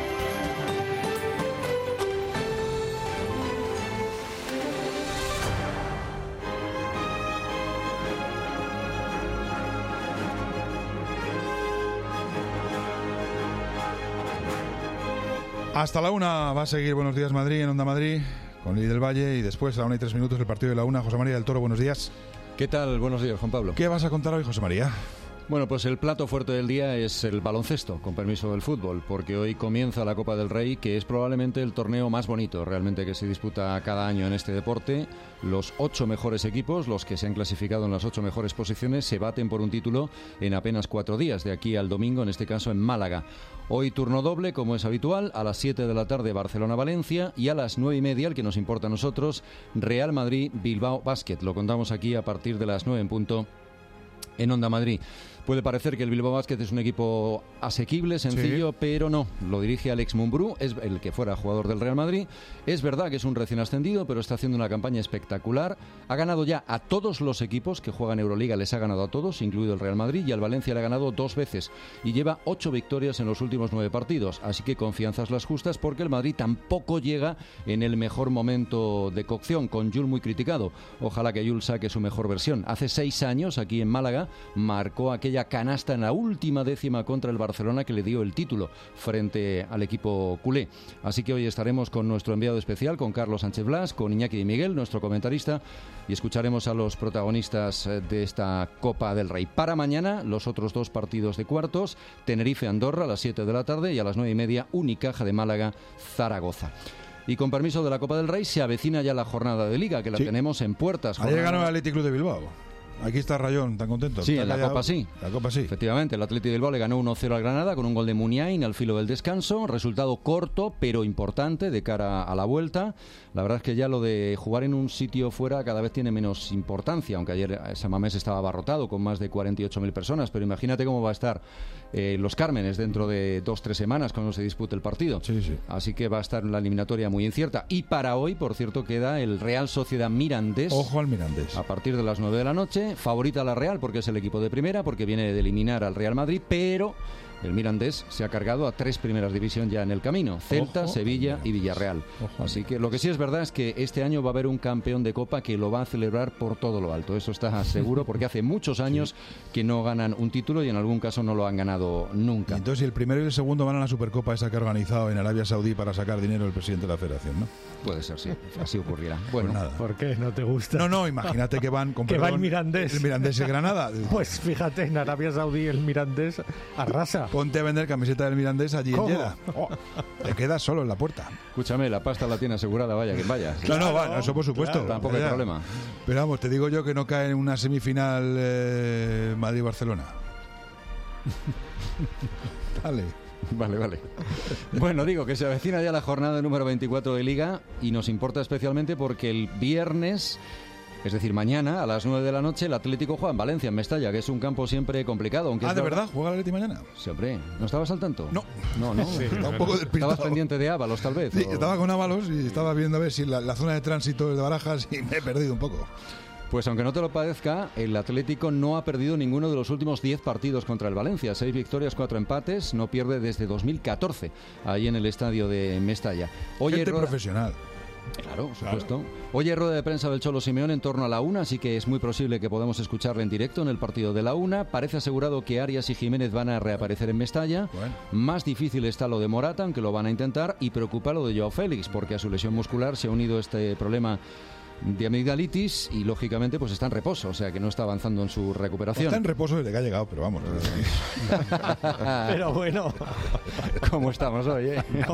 Hasta la 1 va a seguir Buenos Días Madrid en Onda Madrid con Lili del Valle y después a la 1 y 3 minutos el partido de la 1. José María del Toro, buenos días. ¿Qué tal? Buenos días, Juan Pablo. ¿Qué vas a contar hoy, José María? Bueno, pues el plato fuerte del día es el baloncesto, con permiso del fútbol, porque hoy comienza la Copa del Rey, que es probablemente el torneo más bonito realmente que se disputa cada año en este deporte. Los 8 mejores equipos, los que se han clasificado en las 8 mejores posiciones, se baten por un título en apenas 4 días, de aquí al domingo, en este caso en Málaga. Hoy turno doble, como es habitual, a las 7 de la tarde Barcelona-Valencia y a las 9:30, el que nos importa a nosotros, Real Madrid-Bilbao Basket. Lo contamos aquí a partir de las 9 en punto en Onda Madrid. Puede parecer que el Bilbao Basket es un equipo asequible, sencillo, sí, pero no. Lo dirige Alex Mumbrú, es el que fuera jugador del Real Madrid. Es verdad que es un recién ascendido, pero está haciendo una campaña espectacular. Ha ganado ya a todos los equipos que juegan Euroliga, les ha ganado a todos, incluido el Real Madrid, y al Valencia le ha ganado 2 veces. Y lleva 8 victorias en los últimos 9 partidos. Así que confianzas las justas, porque el Madrid tampoco llega en el mejor momento de cocción, con Jul muy criticado. Ojalá que Jul saque su mejor versión. Hace 6 años, aquí en Málaga, marcó aquella canasta en la última décima contra el Barcelona que le dio el título frente al equipo culé. Así que hoy estaremos con nuestro enviado especial, con Carlos Sánchez Blas, con Iñaki de Miguel, nuestro comentarista, y escucharemos a los protagonistas de esta Copa del Rey. Para mañana, los otros 2 partidos de cuartos: Tenerife-Andorra a las 7 de la tarde y a las 9:30 Unicaja de Málaga-Zaragoza. Y con permiso de la Copa del Rey, se avecina ya la jornada de Liga, que la tenemos en puertas. Ayer ganó el Athletic Club de Bilbao. Aquí está Rayón, tan contento. Sí, en la Copa sí. La Copa sí. Efectivamente, el Athletic de Bilbao le ganó 1-0 al Granada con un gol de Muniain al filo del descanso. Resultado corto, pero importante de cara a la vuelta. La verdad es que ya lo de jugar en un sitio fuera cada vez tiene menos importancia, aunque ayer San Mamés estaba abarrotado con más de 48.000 personas. Pero imagínate cómo va a estar Los Cármenes dentro de 2-3 semanas cuando se dispute el partido. Sí, sí. Así que va a estar la eliminatoria muy incierta. Y para hoy, por cierto, queda el Real Sociedad Mirandés. Ojo al Mirandés. A partir de las 9 de la noche. Favorita la Real porque es el equipo de primera, porque viene de eliminar al Real Madrid, pero el Mirandés se ha cargado a 3 primeras división ya en el camino: Celta, ojo, Sevilla y Villarreal. Ojo. Así que lo que sí es verdad es que este año va a haber un campeón de Copa que lo va a celebrar por todo lo alto. Eso está seguro, porque hace muchos años que no ganan un título y en algún caso no lo han ganado nunca. Y entonces el primero y el segundo van a la Supercopa esa que ha organizado en Arabia Saudí para sacar dinero el presidente de la federación, ¿no? Puede ser, sí. Así ocurrirá. Bueno, pues nada. ¿Por qué? ¿No te gusta? No, imagínate que van con que va el Mirandés. El Mirandés y Granada. Pues fíjate, en Arabia Saudí el Mirandés arrasa. Ponte a vender camiseta del Mirandés allí en Jeddah. Te quedas solo en la puerta. Escúchame, la pasta la tiene asegurada, vaya que vaya. Claro, bueno, eso por supuesto. Claro, tampoco hay problema. Pero vamos, te digo yo que no cae en una semifinal Madrid-Barcelona. Dale. Vale. Bueno, digo que se avecina ya la jornada número 24 de Liga y nos importa especialmente porque el viernes, es decir, mañana a las 9 de la noche, el Atlético juega en Valencia, en Mestalla, que es un campo siempre complicado. Aunque ¿de verdad? ¿Juega el Atlético mañana? Sí, hombre. ¿No estabas al tanto? No. Sí, estaba un poco despistado. ¿Estabas pendiente de Ábalos, tal vez? Sí, estaba con Ábalos y estaba viendo a ver si la zona de tránsito de Barajas y me he perdido un poco. Pues aunque no te lo parezca, el Atlético no ha perdido ninguno de los últimos 10 partidos contra el Valencia. 6 victorias, 4 empates, no pierde desde 2014, ahí en el estadio de Mestalla. Gente profesional. Claro, por supuesto. Hoy hay rueda de prensa del Cholo Simeone en torno a la 1, así que es muy posible que podamos escucharle en directo en el partido de la 1. Parece asegurado que Arias y Jiménez van a reaparecer en Mestalla. Bueno. Más difícil está lo de Morata, aunque lo van a intentar, y preocupa lo de Joao Félix, porque a su lesión muscular se ha unido este problema de amigdalitis y lógicamente pues está en reposo, o sea que no está avanzando en su recuperación. Está en reposo desde que ha llegado, pero vamos. Pero bueno, ¿cómo estamos hoy,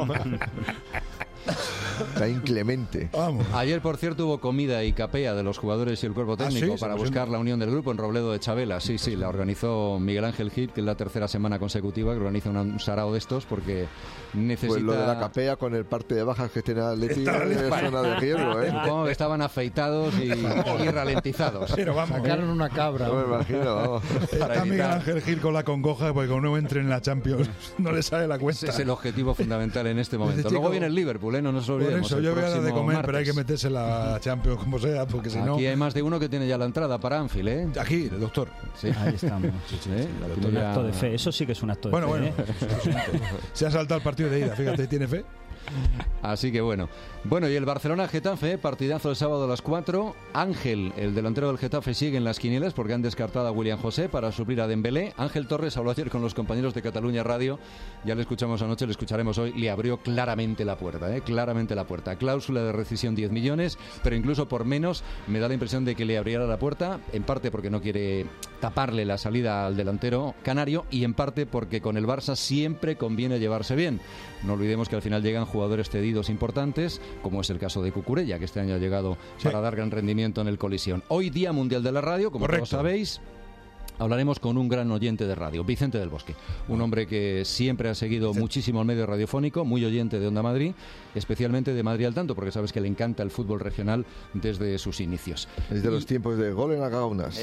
Está inclemente. Vamos. Ayer, por cierto, hubo comida y capea de los jugadores y el cuerpo técnico para buscar la unión del grupo en Robledo de Chabela. Sí, la organizó Miguel Ángel Gil, que es la tercera semana consecutiva que organiza un sarao de estos, porque necesita... Pues lo de la capea con el parte de bajas que tiene Atleti es zona de riesgo, Supongo que estaban afeitados y ralentizados. Pero vamos. Sacaron una cabra. No me imagino, vamos. Está Miguel Ángel Gil con la congoja porque como no entre en la Champions no le sale la cuenta. Ese es el objetivo fundamental en este momento. Luego viene el Liverpool, no nos olvidemos. Por eso yo voy a dar de comer, martes. Pero hay que meterse la Champions como sea, porque si no... Aquí hay más de uno que tiene ya la entrada para Anfield, Aquí, el doctor. Sí. Ahí estamos. Un acto de fe, eso sí que es un acto de fe. Bueno. Se ha saltado el partido de ida, fíjate, tiene fe. Así que bueno, y el Barcelona-Getafe, partidazo el sábado a las 4. Ángel, el delantero del Getafe, sigue en las quinielas porque han descartado a William José para suplir a Dembélé. Ángel Torres habló ayer con los compañeros de Cataluña Radio, ya le escuchamos anoche, le escucharemos hoy, le abrió claramente la puerta, claramente la puerta. Cláusula de rescisión 10 millones, pero incluso por menos me da la impresión de que le abriera la puerta, en parte porque no quiere taparle la salida al delantero canario y en parte porque con el Barça siempre conviene llevarse bien. No olvidemos que al final llegan jugadores cedidos importantes, como es el caso de Cucurella, que este año ha llegado para dar gran rendimiento en el Colisión. Hoy Día Mundial de la Radio, como todos sabéis. Hablaremos con un gran oyente de radio, Vicente del Bosque, un hombre que siempre ha seguido muchísimo el medio radiofónico, muy oyente de Onda Madrid, especialmente de Madrid al Tanto, porque sabes que le encanta el fútbol regional desde sus inicios. Desde los tiempos de gol en las Gaunas.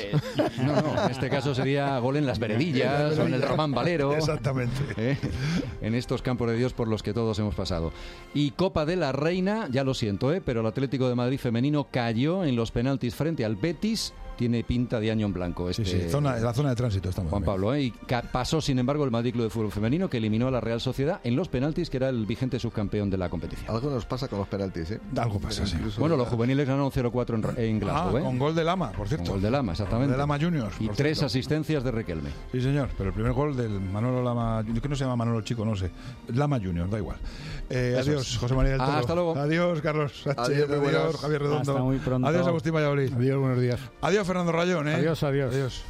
No, en este caso sería gol en las Veredillas o en el Román Valero. Exactamente. En estos campos de Dios por los que todos hemos pasado. Y Copa de la Reina, ya lo siento, pero el Atlético de Madrid femenino cayó en los penaltis frente al Betis. Tiene pinta de año en blanco. La zona de tránsito estamos. Juan Pablo, y pasó sin embargo el Madrid Club de Fútbol Femenino, que eliminó a la Real Sociedad en los penaltis, que era el vigente subcampeón de la competición. Algo nos pasa con los penaltis, Algo pasa, sí. Bueno, los juveniles ganaron 0-4 en Glasgow, con gol de Lama, por cierto. Con gol de Lama, exactamente. De Lama Juniors. Y 3 asistencias de Riquelme. Sí, señor, pero el primer gol del Manolo Lama, yo que no se llama Manolo Chico, no sé. Lama Juniors, da igual. Adiós, José María del Toro. Hasta luego. Adiós, Carlos Sánchez. Adiós, Javier Redondo. Hasta muy pronto. Adiós, Agustín Valladolid. Adiós, buenos días. Adiós, Fernando Rayón. Adiós.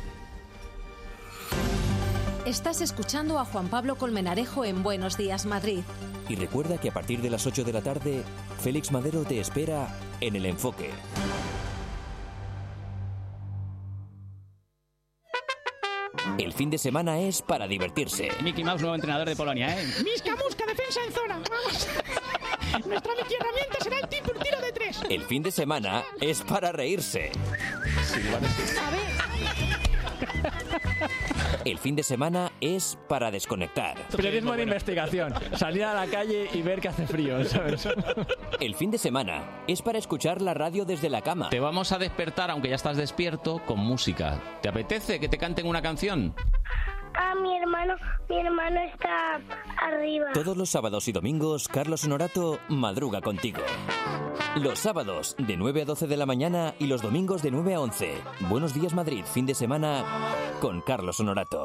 Estás escuchando a Juan Pablo Colmenarejo en Buenos Días, Madrid. Y recuerda que a partir de las 8 de la tarde, Félix Madero te espera en El Enfoque. El fin de semana es para divertirse. Mickey Mouse, nuevo entrenador de Polonia, Miska Muska, defensa en zona. Vamos. Nuestra herramienta será el tiro de 3. El fin de semana es para reírse. A ver. El fin de semana es para desconectar. Periodismo de investigación. Salir a la calle y ver que hace frío, ¿sabes? El fin de semana es para escuchar la radio desde la cama. Te vamos a despertar, aunque ya estás despierto, con música. ¿Te apetece que te canten una canción? Mi hermano está arriba. Todos los sábados y domingos, Carlos Honorato madruga contigo. Los sábados de 9 a 12 de la mañana y los domingos de 9 a 11. Buenos días, Madrid, fin de semana con Carlos Honorato.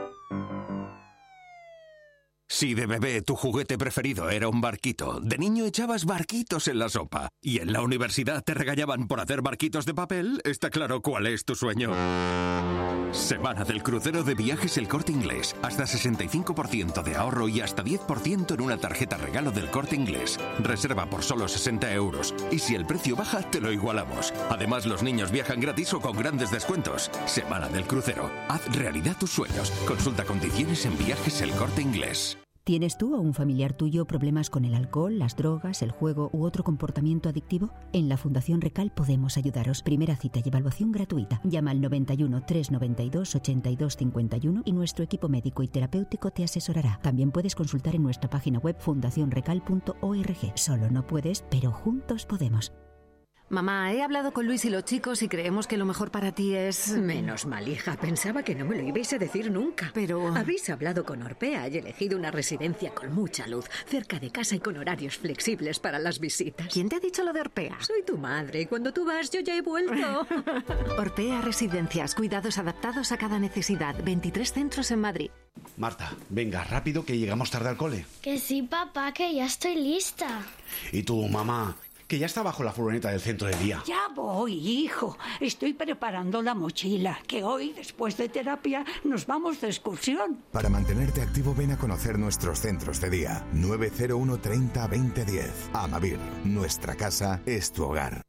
Si de bebé tu juguete preferido era un barquito, de niño echabas barquitos en la sopa y en la universidad te regañaban por hacer barquitos de papel, está claro cuál es tu sueño. Semana del crucero de Viajes El Corte Inglés. Hasta 65% de ahorro y hasta 10% en una tarjeta regalo del Corte Inglés. Reserva por solo 60 euros y si el precio baja te lo igualamos. Además los niños viajan gratis o con grandes descuentos. Semana del crucero. Haz realidad tus sueños. Consulta condiciones en Viajes El Corte Inglés. ¿Tienes tú o un familiar tuyo problemas con el alcohol, las drogas, el juego u otro comportamiento adictivo? En la Fundación Recal podemos ayudaros. Primera cita y evaluación gratuita. Llama al 91 392 82 51 y nuestro equipo médico y terapéutico te asesorará. También puedes consultar en nuestra página web fundacionrecal.org. Solo no puedes, pero juntos podemos. Mamá, he hablado con Luis y los chicos y creemos que lo mejor para ti es... Menos mal, hija. Pensaba que no me lo ibais a decir nunca. Pero... Habéis hablado con Orpea y elegido una residencia con mucha luz, cerca de casa y con horarios flexibles para las visitas. ¿Quién te ha dicho lo de Orpea? Soy tu madre y cuando tú vas yo ya he vuelto. Orpea Residencias, cuidados adaptados a cada necesidad. 23 centros en Madrid. Marta, venga, rápido que llegamos tarde al cole. Que sí, papá, que ya estoy lista. Y tú, mamá, que ya está bajo la furgoneta del centro de día. Ya voy, hijo. Estoy preparando la mochila, que hoy, después de terapia, nos vamos de excursión. Para mantenerte activo, ven a conocer nuestros centros de día. 901 30 20 10. Amavir, nuestra casa es tu hogar.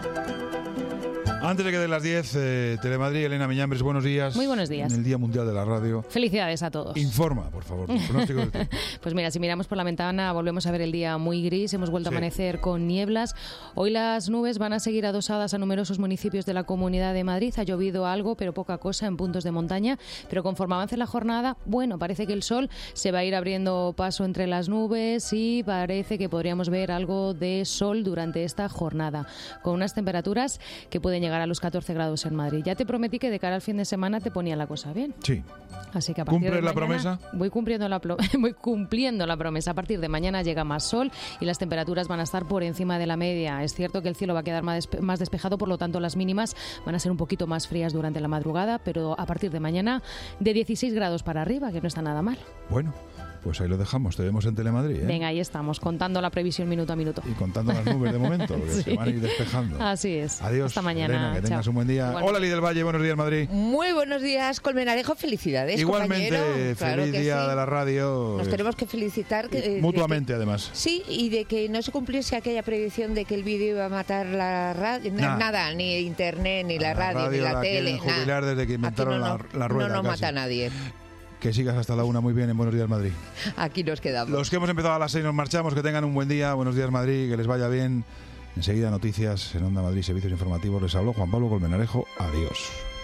Antes de que den las 10, Telemadrid, Elena Miñambres, buenos días. Muy buenos días. En el Día Mundial de la Radio. Felicidades a todos. Informa, por favor, el pronóstico del tiempo. Pues mira, si miramos por la ventana, volvemos a ver el día muy gris, hemos vuelto a amanecer con nieblas. Hoy las nubes van a seguir adosadas a numerosos municipios de la Comunidad de Madrid. Ha llovido algo, pero poca cosa en puntos de montaña. Pero conforme avance la jornada, bueno, parece que el sol se va a ir abriendo paso entre las nubes y parece que podríamos ver algo de sol durante esta jornada, con unas temperaturas que pueden llegar a los 14 grados en Madrid. Ya te prometí que de cara al fin de semana te ponía la cosa bien. Sí. Así que a partir de ¿Cumples la mañana promesa? voy cumpliendo la promesa. A partir de mañana llega más sol y las temperaturas van a estar por encima de la media. Es cierto que el cielo va a quedar más despejado, por lo tanto las mínimas van a ser un poquito más frías durante la madrugada, pero a partir de mañana de 16 grados para arriba, que no está nada mal. Bueno, pues ahí lo dejamos. Te vemos en Telemadrid, ¿eh? Venga, ahí estamos, contando la previsión minuto a minuto. Y contando las nubes de momento, porque Sí. se van a ir despejando. Así es. Adiós. Hasta mañana. Elena, que tengas Chao. un buen día. Igualmente. Hola, Lili del Valle, buenos días, Madrid. Muy buenos días, Colmenarejo, felicidades, Igualmente, compañero. Claro feliz que día sí. de la radio. Nos tenemos que felicitar. Mutuamente, además. Sí, y de que no se cumpliese aquella predicción de que el vídeo iba a matar la radio. Nada, ni internet, ni la radio, ni la tele. quieren jubilar desde que inventaron la rueda. No nos casi. mata a nadie. Que sigas hasta la 1 muy bien en Buenos Días, Madrid. Aquí nos quedamos. Los que hemos empezado a las 6 nos marchamos. Que tengan un buen día. Buenos días, Madrid. Que les vaya bien. Enseguida noticias en Onda Madrid, servicios informativos. Les habló Juan Pablo Colmenarejo. Adiós.